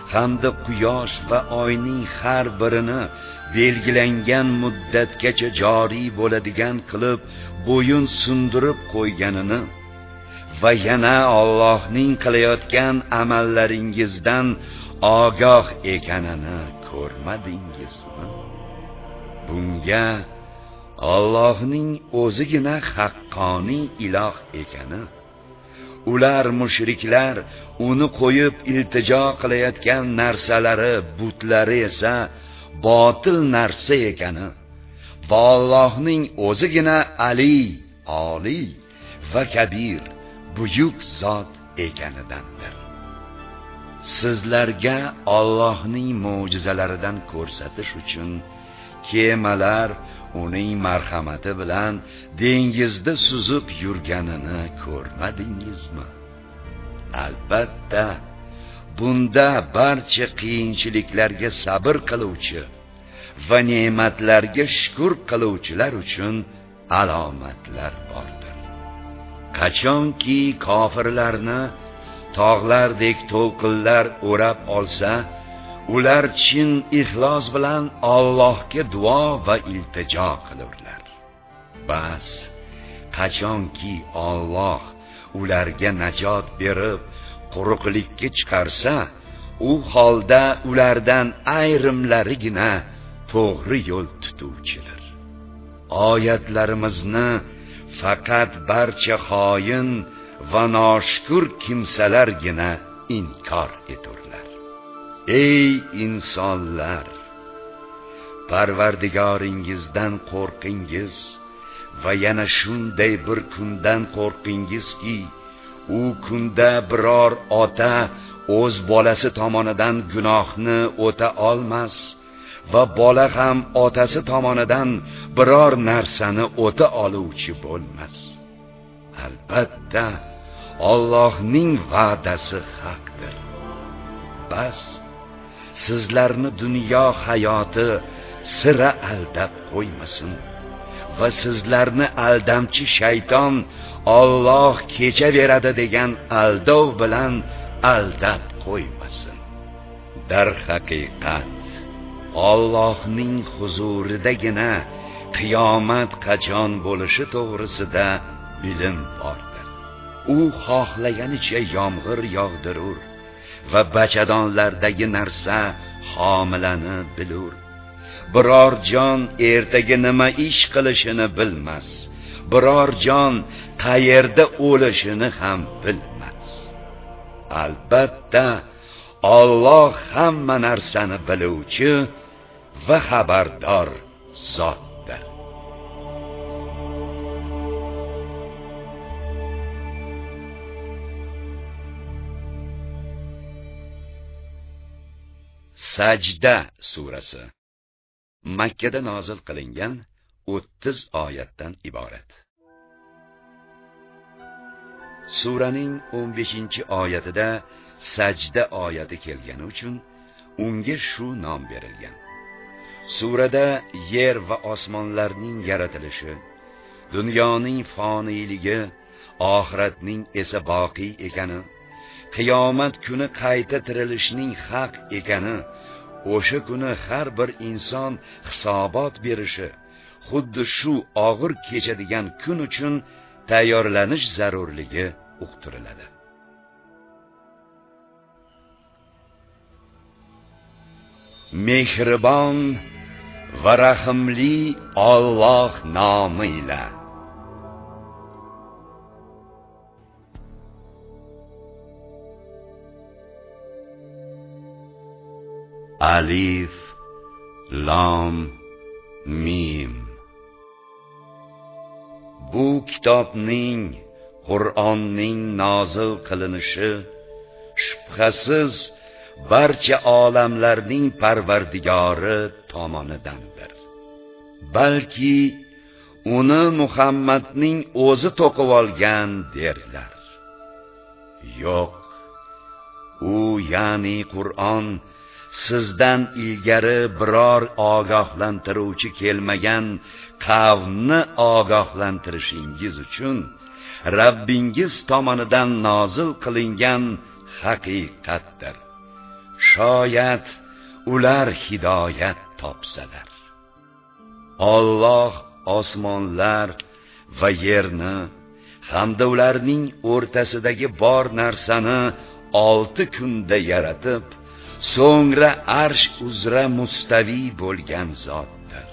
hamda quyosh va oyning har birini belgilangan muddatgacha joriy bo'ladigan qilib bo'yin sundirib qo'yganini va yana Allohning qilayotgan amallaringizdan ogoh ekanini ko'rmadingizmi? Bunga Allohning o'zigina haqqoniy iloh ekani, ular mushriklar uni qo'yib iltijo qilayotgan narsalari, butlari esa botil narsa ekani va Allohning o'zigina Ali, Oliy va Kabir, buyuk zot ekanidandir. Sizlarga Allohning mo'jizalaridan ko'rsatish uchun kemalar uning marhamati bilan dengizda suzib yurganini ko'rmadingizmi? Albatta, bunda barcha qiyinchiliklarga sabr qiluvchi va ne'matlarga shukr qiluvchilar uchun alomatlar bordir. Qachonki kofirlarni tog'lardek to'lqinlar o'rab olsa, ular chin ixlos bilan Allohga duo va iltijo qilurlar. Bas, qachonki Alloh ularga najot berib, quruqlikka chiqarsa, u holda ulardan ayrimlarigina to'g'ri yo'l tutuvchilar. Oyatlarimizni faqat barcha xoin va noshkur kimsalargina inkor eturlar. Ey insonlar, Parvardigoringizdan qo'rqingiz va yana shunday bir kundan qo'rqingizki, u kunda biror ota o'z bolasi tomonidan gunohni o'ta olmas va bola ham otasi tomonidan biror narsani o'ta oluvchi bo'lmas. Albatta, Allohning va'dasi haqdir. Bas, sizlarni dunyo hayoti sira aldab qo'ymasin va sizlarni aldamchi shayton Alloh kechaveradi degan aldov bilan aldab qo'ymasin. Dar haqiqat, Allohning huzuridagina qiyomat qachon bo'lishi to'g'risida bilim bordir. U xohlaganicha yomg'ir yog'dirur va bachadonlardagi narsa homilani bilur. Biror jon ertaga nima ish qilishini bilmas. Biror jon qayerda o'lishini ham bilmas. Albatta, Alloh hamma narsani biluvchi va xabardor zotdir. Sajda surasi Makka da nozil qilingan o'ttiz oyatdan iborat. Suraning o'n beshinchi oyatida sajda oyati kelgani uchun unga shu nom berilgan. Surada yer va osmonlarning yaratilishi, dunyoning foniyligi, oxiratning esa boqiy ekani, qiyomat kuni qayta tirilishning haq ekani, o'sha kuni har bir inson hisobot berishi, xuddi shu og'ir kechadigan kun uchun tayyorlanish zarurligi uqtiriladi. Mehribon va rahimli Alloh nomi ila. Alif, Lam, Mim. Bu kitobning, Qur'onning nozil qilinishi shubhasiz barcha olamlarning Parvardigori tomonidandir. Balki uni Muhammadning o'zi to'qib olgan derlar. Yo'q, u ya'ni Qur'on sizdan ilgari biror ogohlantiruvchi kelmagan qavmni ogohlantirishingiz uchun Rabbingiz tomonidan nozil qilingan haqiqatdir shoyat ular hidoyat topsalar. Alloh osmonlar va yerni hamda ularning o'rtasidagi bor narsani olti kunda yaratib, so'ngra arsh uzra mustavi bo'lgan zotdir.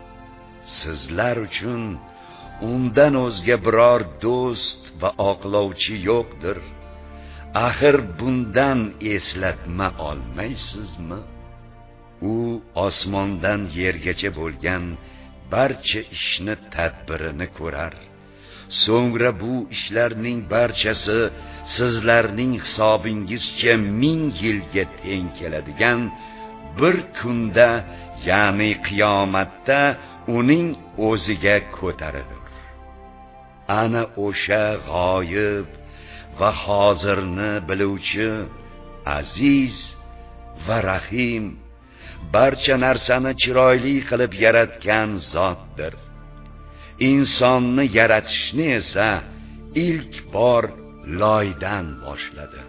Sizlar uchun undan o'zga biror do'st va oqlovchi yo'qdir. Axir bundan eslatma olmaysizmi? U osmondan yergacha bo'lgan barcha ishni tadbirini ko'rar. So'ngra bu ishlarning barchasi sizlarning hisobingizcha ming yilga teng keladigan bir kunda, ya'ni qiyomatda uning o'ziga ko'tarilur. Ana o'sha g'oyib va hozirni biluvchi, aziz va rahim, barcha narsani chiroyli qilib yaratgan zotdir. Insonni yaratishni esa ilk bor loydan boshladi.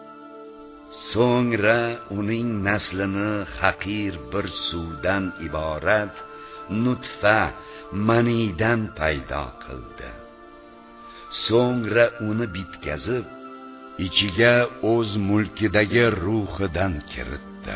So'ngra uning naslini haqir bir suvdan iborat nutfa, manidan paydo qildi. So'ngra uni bitkazib, ichiga o'z mulkidagi ruhidan kiritdi.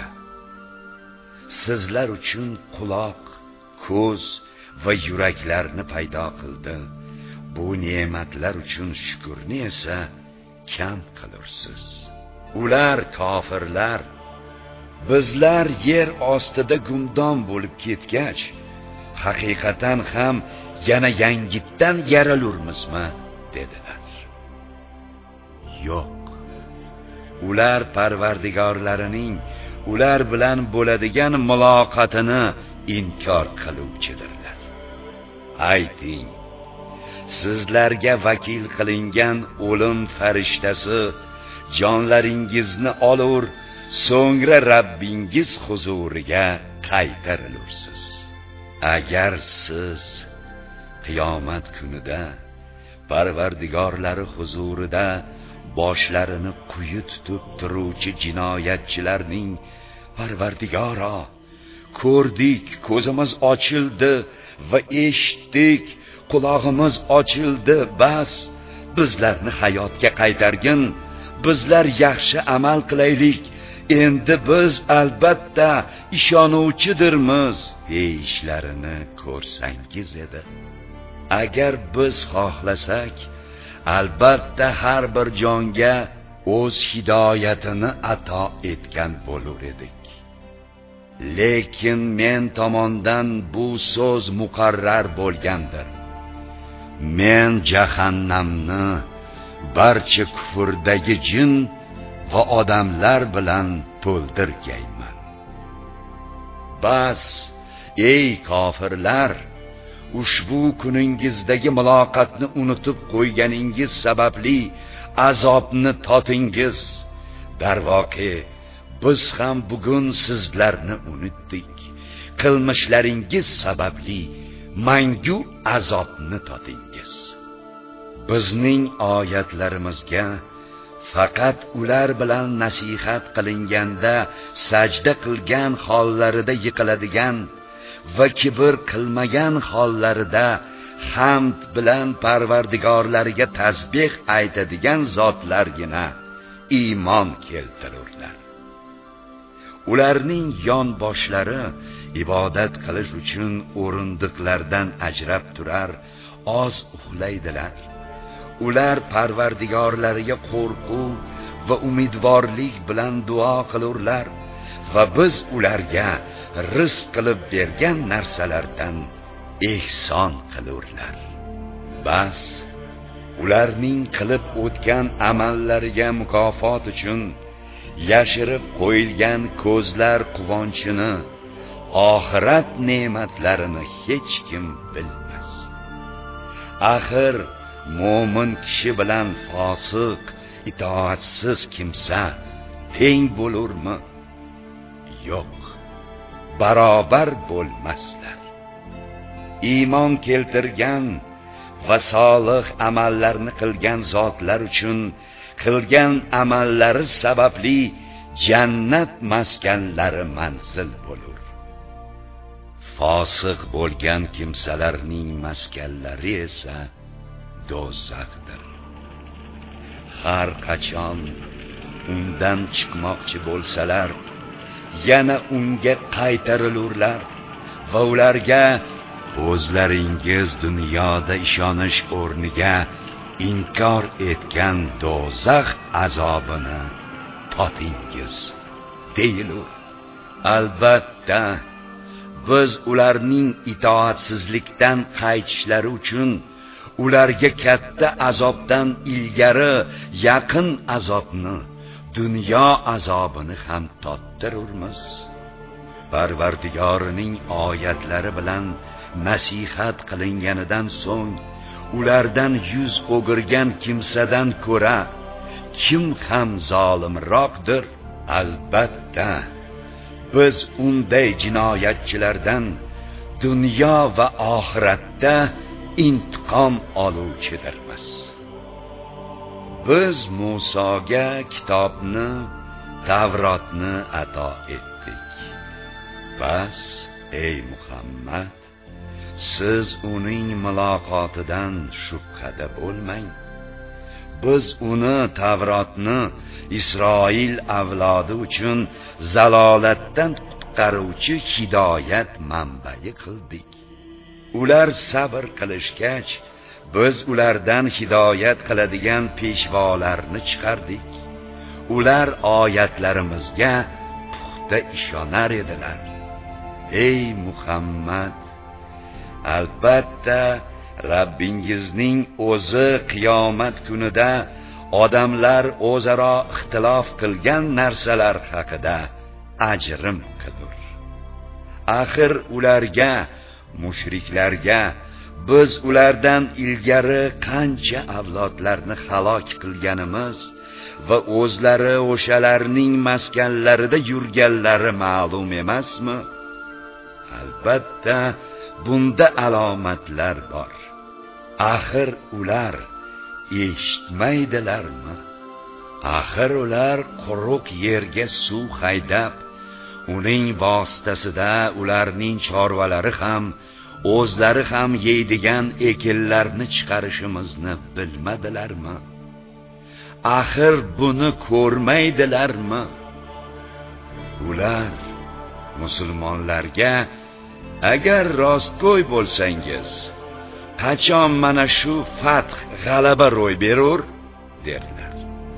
Sizlar uchun quloq, ko'z va yuraklarni paydo qildi. Bu ne'matlar uchun shukrni esa kam qilursiz. Ular kofirlar, bizlar yer ostida gumdon bo'lib ketgach, haqiqatan ham yana yangitdan yaralurmizmi dedilar. Yo'q. Ular Parvardigorlarining ular bilan bo'ladigan muloqotini inkor qiluvchidirlar. Ayting, sizlarga vakil qilingan o'lim farishtasi jonlaringizni olur, so'ngra Rabbingiz huzuriga qaytarilursiz. Agar siz qiyomat kunida Parvardigorlari huzurida boshlarini quyi tutib turuvchi jinoyatchilarning Parvardigoro, ko'rdik, ko'zimiz ochildi va eshitdik, quloqimiz ochildi, bas bizlarni hayotga qaytargin, bizlar yaxshi amal qilaylik, endi biz albatta ishonuvchidirmiz deyishlarini ko'rsangiz edi. Agar biz xohlasak, albatta har bir jonga o'z hidoyatini ato etgan bo'lar edik. Lekin men tomondan bu so'z muqarrar bo'lgandir. Men jahannamni barcha kufrdagi jin va odamlar bilan to'ldirgayman. Bas, ey kofirlar, ushbu kuningizdagi muloqotni unutib qo'yganingiz sababli azobni totingiz. Darvoqe, biz ham bugun sizlarni unutdik. Qilmishlaringiz sababli mangu azobni totingiz. Bizning oyatlarimizga faqat ular bilan nasihat qilinganda sajda qilgan hollarida yiqiladigan va kibr qilmagan hollarida hamd bilan Parvardigorlariga tasbih aytadigan zotlargina iymon keltirurlar. Ularning yon boshlari ibodat qilish uchun o'rindiqlardan ajrab turar, oz uxlaydilar. Ular Parvardigorlariga qo'rquv va umidvorlik bilan duo qilurlar va biz ularga rizq qilib bergan narsalardan ehson qilurlar. Bas, ularning qilib o'tgan amallariga mukofot uchun yashirib qo'yilgan ko'zlar quvonchini, oxirat ne'matlarini hech kim bilmas. Axir mo'min kishi bilan fosiq, itoatsiz kimsa teng bo'lurmi? Yo'q, barobar bo'lmaslar. Iymon keltirgan va solih amallarni qilgan zotlar uchun qilgan amallari sababli jannat maskanlari manzil bo'lur. Fosiq bo'lgan kimsalarning maskanlari esa do'zaxdir. Har qachon undan chiqmoqchi bo'lsalar, yana unga qaytarilurlar va ularga o'zlaringiz dunyoda ishonish o'rniga inkor etgan do'zax azobini totingiz deyilur. Albatta, biz ularning itoatsizlikdan qaytishlari uchun ularga katta azobdan ilgari yaqin azobni, dunyo azobini ham tottirurmiz. Parvardigorining oyatlari bilan nasihat qilinganidan so'ng ulardan yuz o'girgan kimsadan ko'ra kim ham zolimroqdir? Albatta, biz unday jinoyatchilardan dunyo va oxiratda intiqom oluvchidirmiz. Biz Musoga kitobni, Tavrotni ato etdik. Bas, ey Muhammad, siz uning muloqotidan shubhada bo'lmang. Biz uni, Tavrotni, Isroil avlodi uchun zalolatdan qutqaruvchi hidoyat manbai qildik. Ular sabr qilishgach, biz ulardan hidoyat qiladigan peshvolarni chiqardik. Ular oyatlarimizga puxta ishonar edilar. Ey Muhammad, albatta Rabbingizning o'zi qiyomat kunida odamlar o'zaro ixtilof qilgan narsalar haqida ajrim qidur. Axir ularga, mushriklarga biz ulardan ilgari qancha avlodlarni halok qilganimiz va o'zlari o'shalarning maskanlarida yurganlari ma'lum emasmi? Albatta, bunda alomatlar bor. Axir ular eshitmaydilarmi? Axir ular quruq yerga suv haydab, uning vositasida ularning chorvalari ham, o'zlari ham yeydigan ekinlarni chiqarishimizni bilmadilarmi? Axir buni ko'rmaydilarmi? Ular musulmonlarga, agar rostgo'y bo'lsangiz, qachon mana shu fath, g'alaba ro'y berur derlar.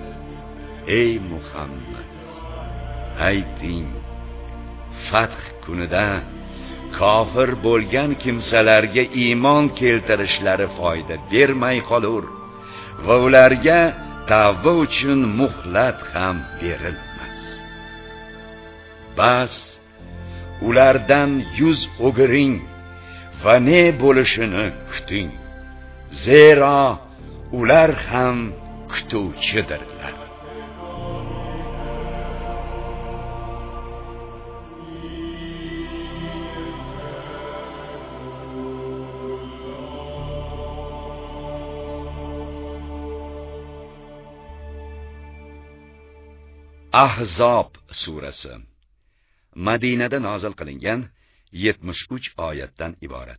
Ey Muhammad, ayting, fath kunida kofir bo'lgan kimsalarga iymon keltirishlari foyda bermay qolur va ularga tavba uchun muhlat ham berilmas. Bas, ulardan yuz o'giring va ne bo'lishini kuting, zero ular ham kutuvchidirlar. Ahzob surasi Madinada nozil qilingan yetmish uch oyatdan iborat.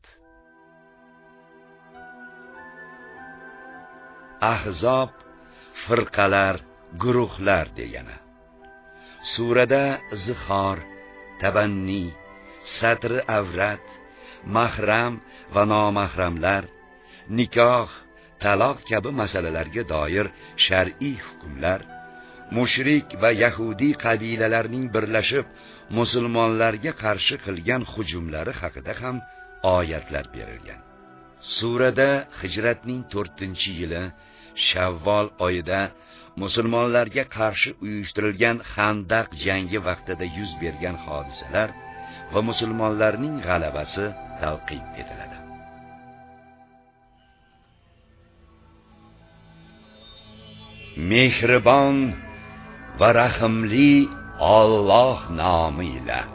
Ahzob firqalar, guruhlar degani. Surada zihor, tabanni, satri avrat, mahram va nomahramlar, nikoh, taloq kabi masalalarga doir shar'iy hukmlar, mushrik va yahudi qabilalarning birlashib musulmonlarga qarshi qilgan hujumlari haqida ham oyatlar berilgan. Surada Hijratning to'rtinchi yili Shavvol oyida musulmonlarga qarshi uyushtirilgan Xandaq jangi vaqtida yuz bergan hodisalar va musulmonlarning g'alabasi talqin etiladi. Mehribon va rahimli Alloh nomi bilan.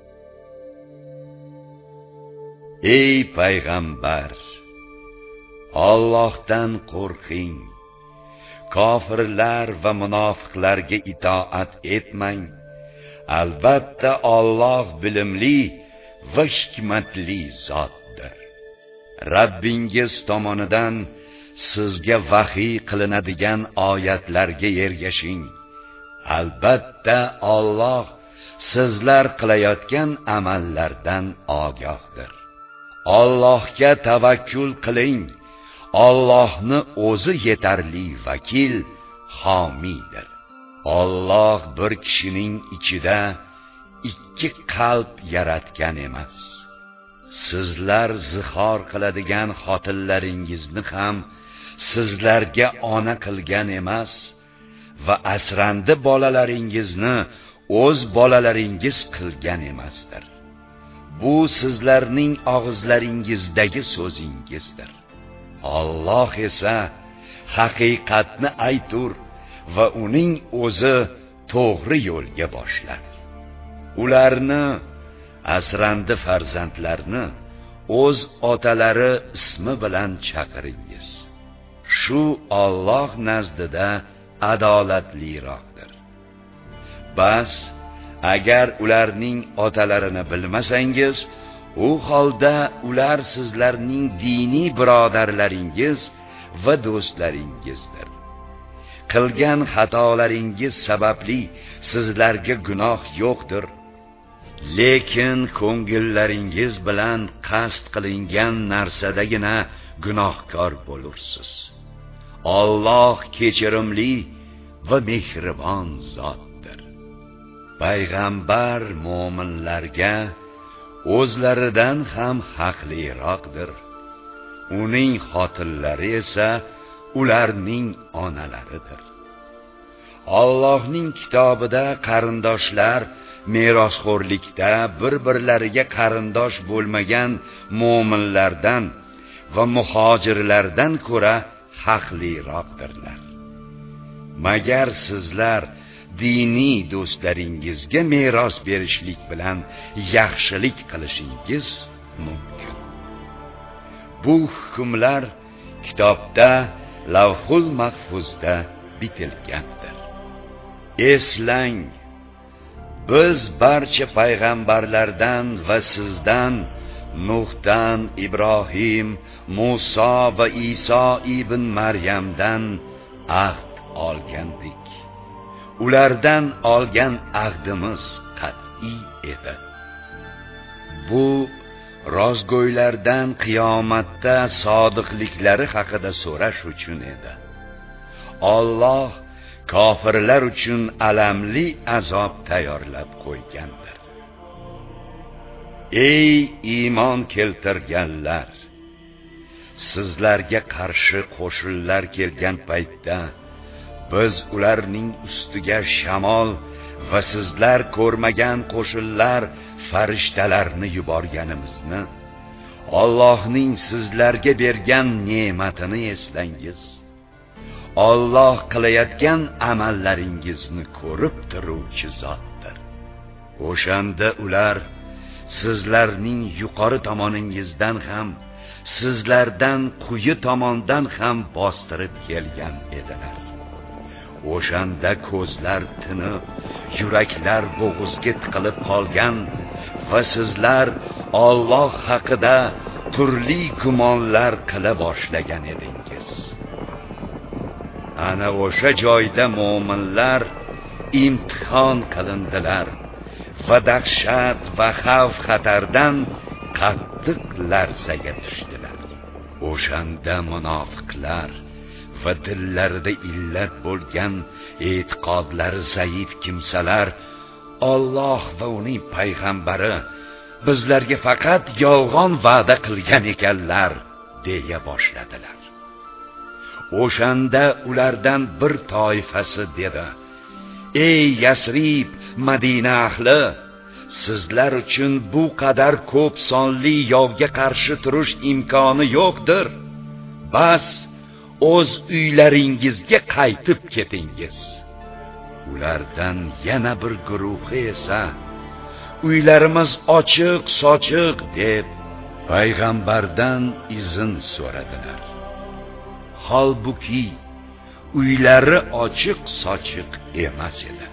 Ey payg'ambar, Allohdan qo'rqing. Kofirlar va munofiqlarga itoat etmang. Albatta Alloh bilimli va hikmatli zotdir. Rabbingiz tomonidan sizga vahiy qilinadigan oyatlarga ergashing. Albatta Alloh sizlar qilayotgan amallardan ogohdir. Allohga tavakkul qiling. Allohni o'zi yetarli vakil, homiydir. Alloh bir kishining ichida ikki qalb yaratgan emas. Sizlar zihor qiladigan xotinlaringizni ham sizlarga ona qilgan emas va asrandi bolalaringizni o'z bolalaringiz qilgan emasdir. Bu sizlarning og'izlaringizdagi so'zingizdir. Alloh esa haqiqatni aytur va uning o'zi to'g'ri yo'lga boshlar. Ularni, asrandi farzandlarni o'z otalari ismi bilan chaqiringiz. Shu Alloh nazdida adolatliroqdir. Bas, agar ularning otalarini bilmasangiz, u holda ular sizlarning diniy birodarlaringiz va do'stlaringizdir. Qilgan xatolaringiz sababli sizlarga gunoh yo'qdir. Lekin ko'ngillaringiz bilan qasd qilingan narsadagina gunohkor bo'lursiz. Alloh kechirimli va mehribon zotdir. Payg'ambar mo'minlarga o'zlaridan ham haqliroqdir. Uning xotinlari esa ularning onalaridir. Allohning kitobida qarindoshlar merosxo'rlikda bir-birlariga qarindosh bo'lmagan mo'minlardan va muhojirlardan ko'ra haqliroqdirlar. Magar sizlar diniy do'stlaringizga meros berishlik bilan yaxshilik qilishingiz mumkin. Bu hukmlar kitobda Lavhul Mahfuzda bitilgandir. Eslang, biz barcha payg'ambarlardan va sizdan, Nuhdan, Ibrohim, Musa va Iso ibn Maryamdan ahd olgandik. Ulardan olgan ahdimiz qat'iy edi. Bu rozgo'ylardan qiyomatda sodiqliklari haqida so'rash uchun edi. Alloh kofirlar uchun alamli azob tayyorlab qo'ygandir. Ey iymon keltirganlar, sizlarga qarshi qo'shinlar kelgan paytda biz ularning ustiga shamol va sizlar ko'rmagan qo'shinlar farishtalarni yuborganimizni, Allohning sizlarga bergan ne'matini eslangiz. Alloh qilayotgan amallaringizni ko'rib turuvchi zotdir. O'shanda ular sizlarning yuqori tomoningizdan ham, sizlardan quyi tomondan ham bostirib kelgan edilar. O'shanda ko'zlar tinib, yuraklar bo'g'izga tiqilib qolgan va sizlar Alloh haqida turli gumonlar qila boshlagan edingiz. Ana o'sha joyda mo'minlar imtihon qilindilar va dahshat va xavf xatardan qattiq larzaga tushdilar. O'shanda munofiqlar va dillarida illat bo'lgan e'tiqodlari zaif kimsalar Alloh va uning payg'ambari bizlarga faqat yolg'on va'da qilgan ekanlar deya boshladilar. O'shanda ulardan bir toifasi dedi: Ey Yasrib, Madina ahli, sizlar uchun bu qadar ko'p sonli yovga qarshi turish imkoni yo'qdir. Bas, o'z uylaringizga qaytib ketingiz. Ulardan yana bir guruhi esa uylarimiz ochiq sochiq deb payg'ambardan izn so'radilar. holbuki uylari ochiq sochiq emas edi.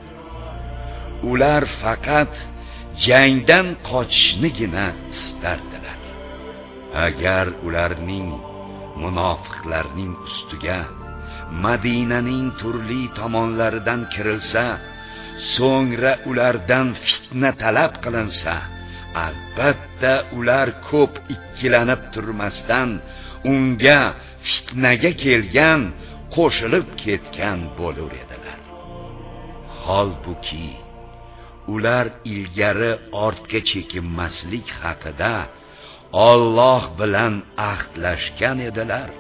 Ular faqat jangdan qochishnigina istardilar. Agar ularning munofiqlarning ustiga Madinaning turli tomonlaridan kirilsa, so'ngra ulardan fitna talab qilinsa, albatta ular ko'p ikkilanib turmasdan unga fitnaga kelgan, qo'shilib ketgan bo'lar edilar. Holbuki ular ilgari ortga chekinmaslik haqida Alloh bilan ahdlashgan edilar.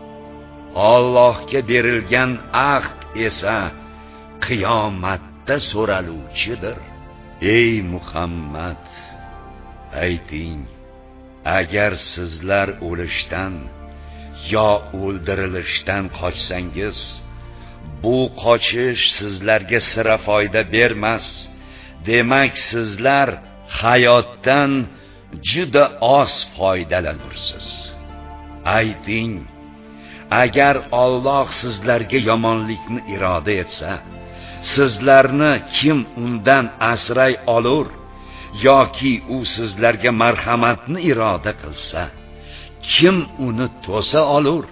Allohga berilgan ahd esa qiyomatda so'raluvchidir. Ey Muhammad, ayting, agar sizlar o'lishdan yo o'ldirilishdan qochsangiz, bu qochish sizlarga sira foyda bermas. Demak, sizlar hayotdan juda oz foydalanursiz. Ayting, agar Alloh sizlarga yomonlikni iroda etsa, sizlarni kim undan asray olur, yoki u sizlarga marhamatni iroda qilsa, kim uni to'sa olur?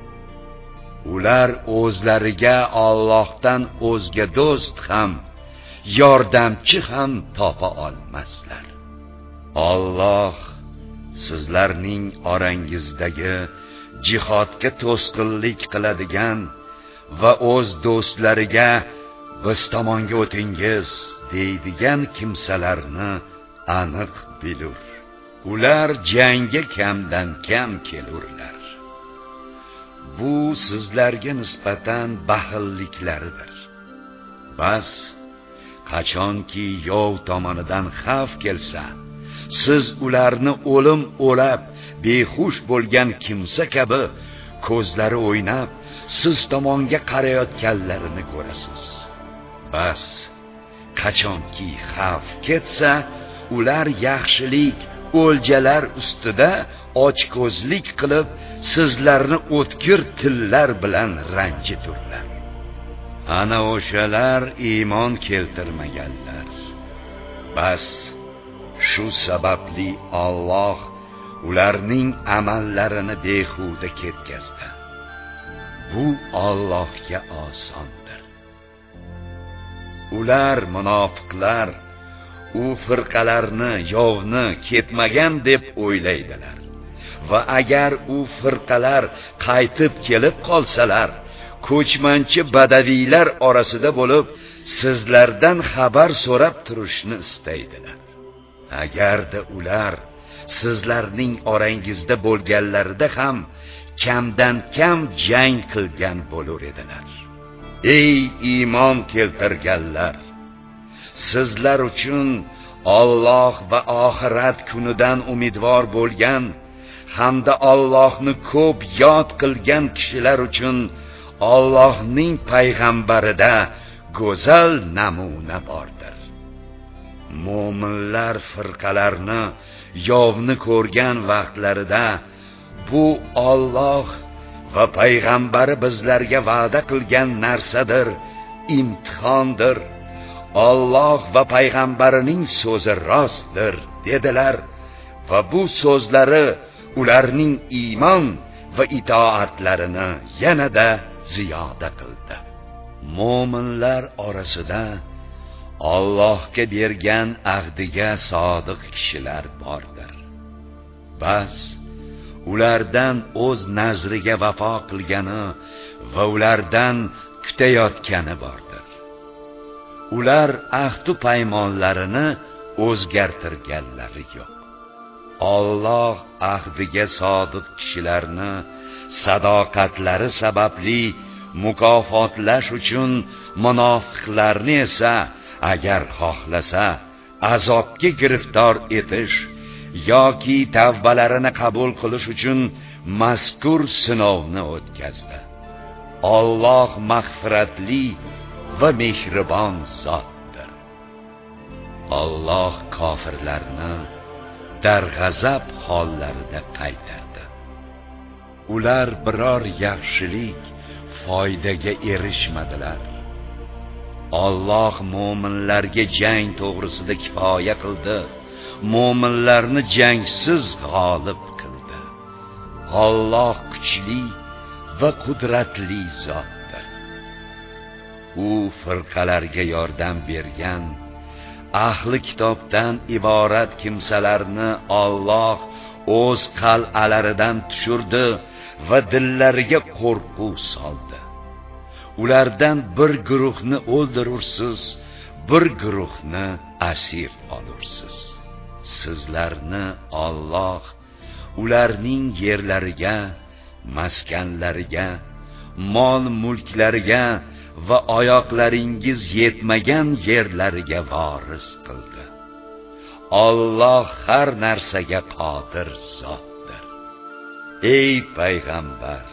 Ular o'zlariga Allohdan o'zga do'st ham, yordamchi ham topa olmaslar. Alloh sizlarning orangizdagi jihodga to'sqinlik qiladigan va o'z do'stlariga biz tomonga o'tingiz deydigan kimsalarni aniq bilur. Ular jangga kamdan kam kelurlar. Bu sizlarga nisbatan baxilliklaridir. Bas, qachonki yov tomonidan xavf kelsa, siz ularni o'lim o'lab, behush bo'lgan kimsa kabi ko'zlari o'ynab, siz tomonga qarayotganlarini ko'rasiz. Bas, qachonki xavf ketsa, ular yaxshilik, o'ljalar ustida ochko'zlik qilib, sizlarni o'tkir tillar bilan ranjiturlar. Ana o'shalar iymon keltirmaganlar. Bas, shu sababli Alloh ularning amallarini behuda ketkazdi. Bu Allohga osondir. Ular munofiqlar u firqalarni yovni ketmagan deb o'ylaydilar va agar u firqalar qaytib kelib qolsalar, ko'chmanchi badaviylar orasida bo'lib, sizlardan xabar so'rab turishni istaydilar. Agarda ular sizlarning orangizda bo'lganlarida ham kamdan kam jang qilgan bo'lar edilar. Ey iymon keltirganlar, sizlar uchun Alloh va oxirat kunidan umidvor bo'lgan hamda Allohni ko'p yod qilgan kishilar uchun Allohning payg'ambarida go'zal namuna bordir. Mo'minlar firqalarni yovni ko'rgan vaqtlarida bu Alloh va payg'ambari bizlarga va'da qilgan narsadir, imtihondir. Alloh va payg'ambarining so'zi rostdir dedilar va bu so'zlari ularning iymon va itoatlarini yanada ziyoda qildi. Mo'minlar orasida Allohga bergan ahdiga sodiq kishilar bordir. Bas, ulardan o'z nazriga vafo qilgani va ulardan kutayotgani bordir. Ular ahd va paymonlarini o'zgartirganlari yo'q. Alloh ahdiga sodiq kishilarni sadoqatlari sababli mukofotlash uchun munofiqlarni esa agar xohlasa azobga giriftor etish yoki tavbalarini qabul qilish uchun mazkur sinovni o'tkazdi. Alloh mag'firatli va mehribon zotdir. Alloh kofirlarni darg'azab hollarida qaytardi. ular biror yaxshilik foydaga erishmadilar. Alloh mo'minlarga jang to'g'risida kifoya qildi, mo'minlarni jangsiz g'olib qildi. Alloh kuchli va qudratli zotdir. U firqalarga yordam bergan, ahli kitobdan iborat kimsalarni Alloh o'z qal'alaridan tushirdi va dillariga qo'rquv soldi. Ulardan bir guruhni o'ldirursiz, bir guruhni asir olursiz. Sizlarni Alloh ularning yerlariga, maskanlariga, mol-mulklariga va oyoqlaringiz yetmagan yerlariga voris qildi. Alloh har narsaga qodir zotdir. Ey payg'ambar,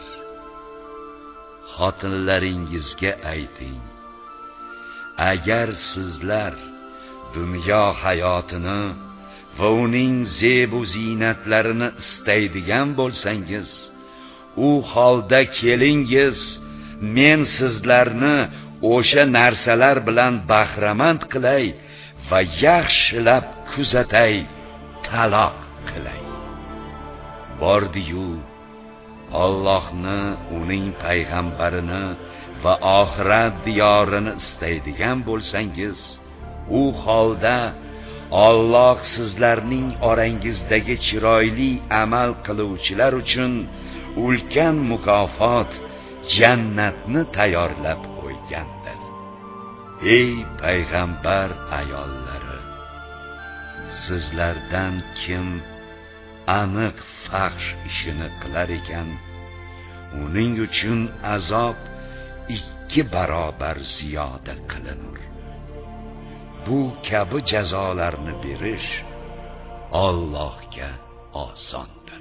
xotinlaringizga ayting: agar sizlar dunyo hayotini va uning zeb u ziynatlarini istaydigan bo'lsangiz, u holda kelingiz, men sizlarni o'sha narsalar bilan bahramand qilay va yaxshilab kuzatay, taloq qilay. Bordiyu Allohni, uning payg'ambarini va oxirat diyorini istaydigan bo'lsangiz, u holda Alloh sizlarning orangizdagi chiroyli amal qiluvchilar uchun ulkan mukofot, jannatni tayyorlab qo'ygandir. Ey payg'ambar ayollari, sizlardan kim aniq fahsh ishini qilar ekan, uning uchun azob ikki barobar ziyoda qilinur. Bu kabi jazolarni berish Allohga osondir.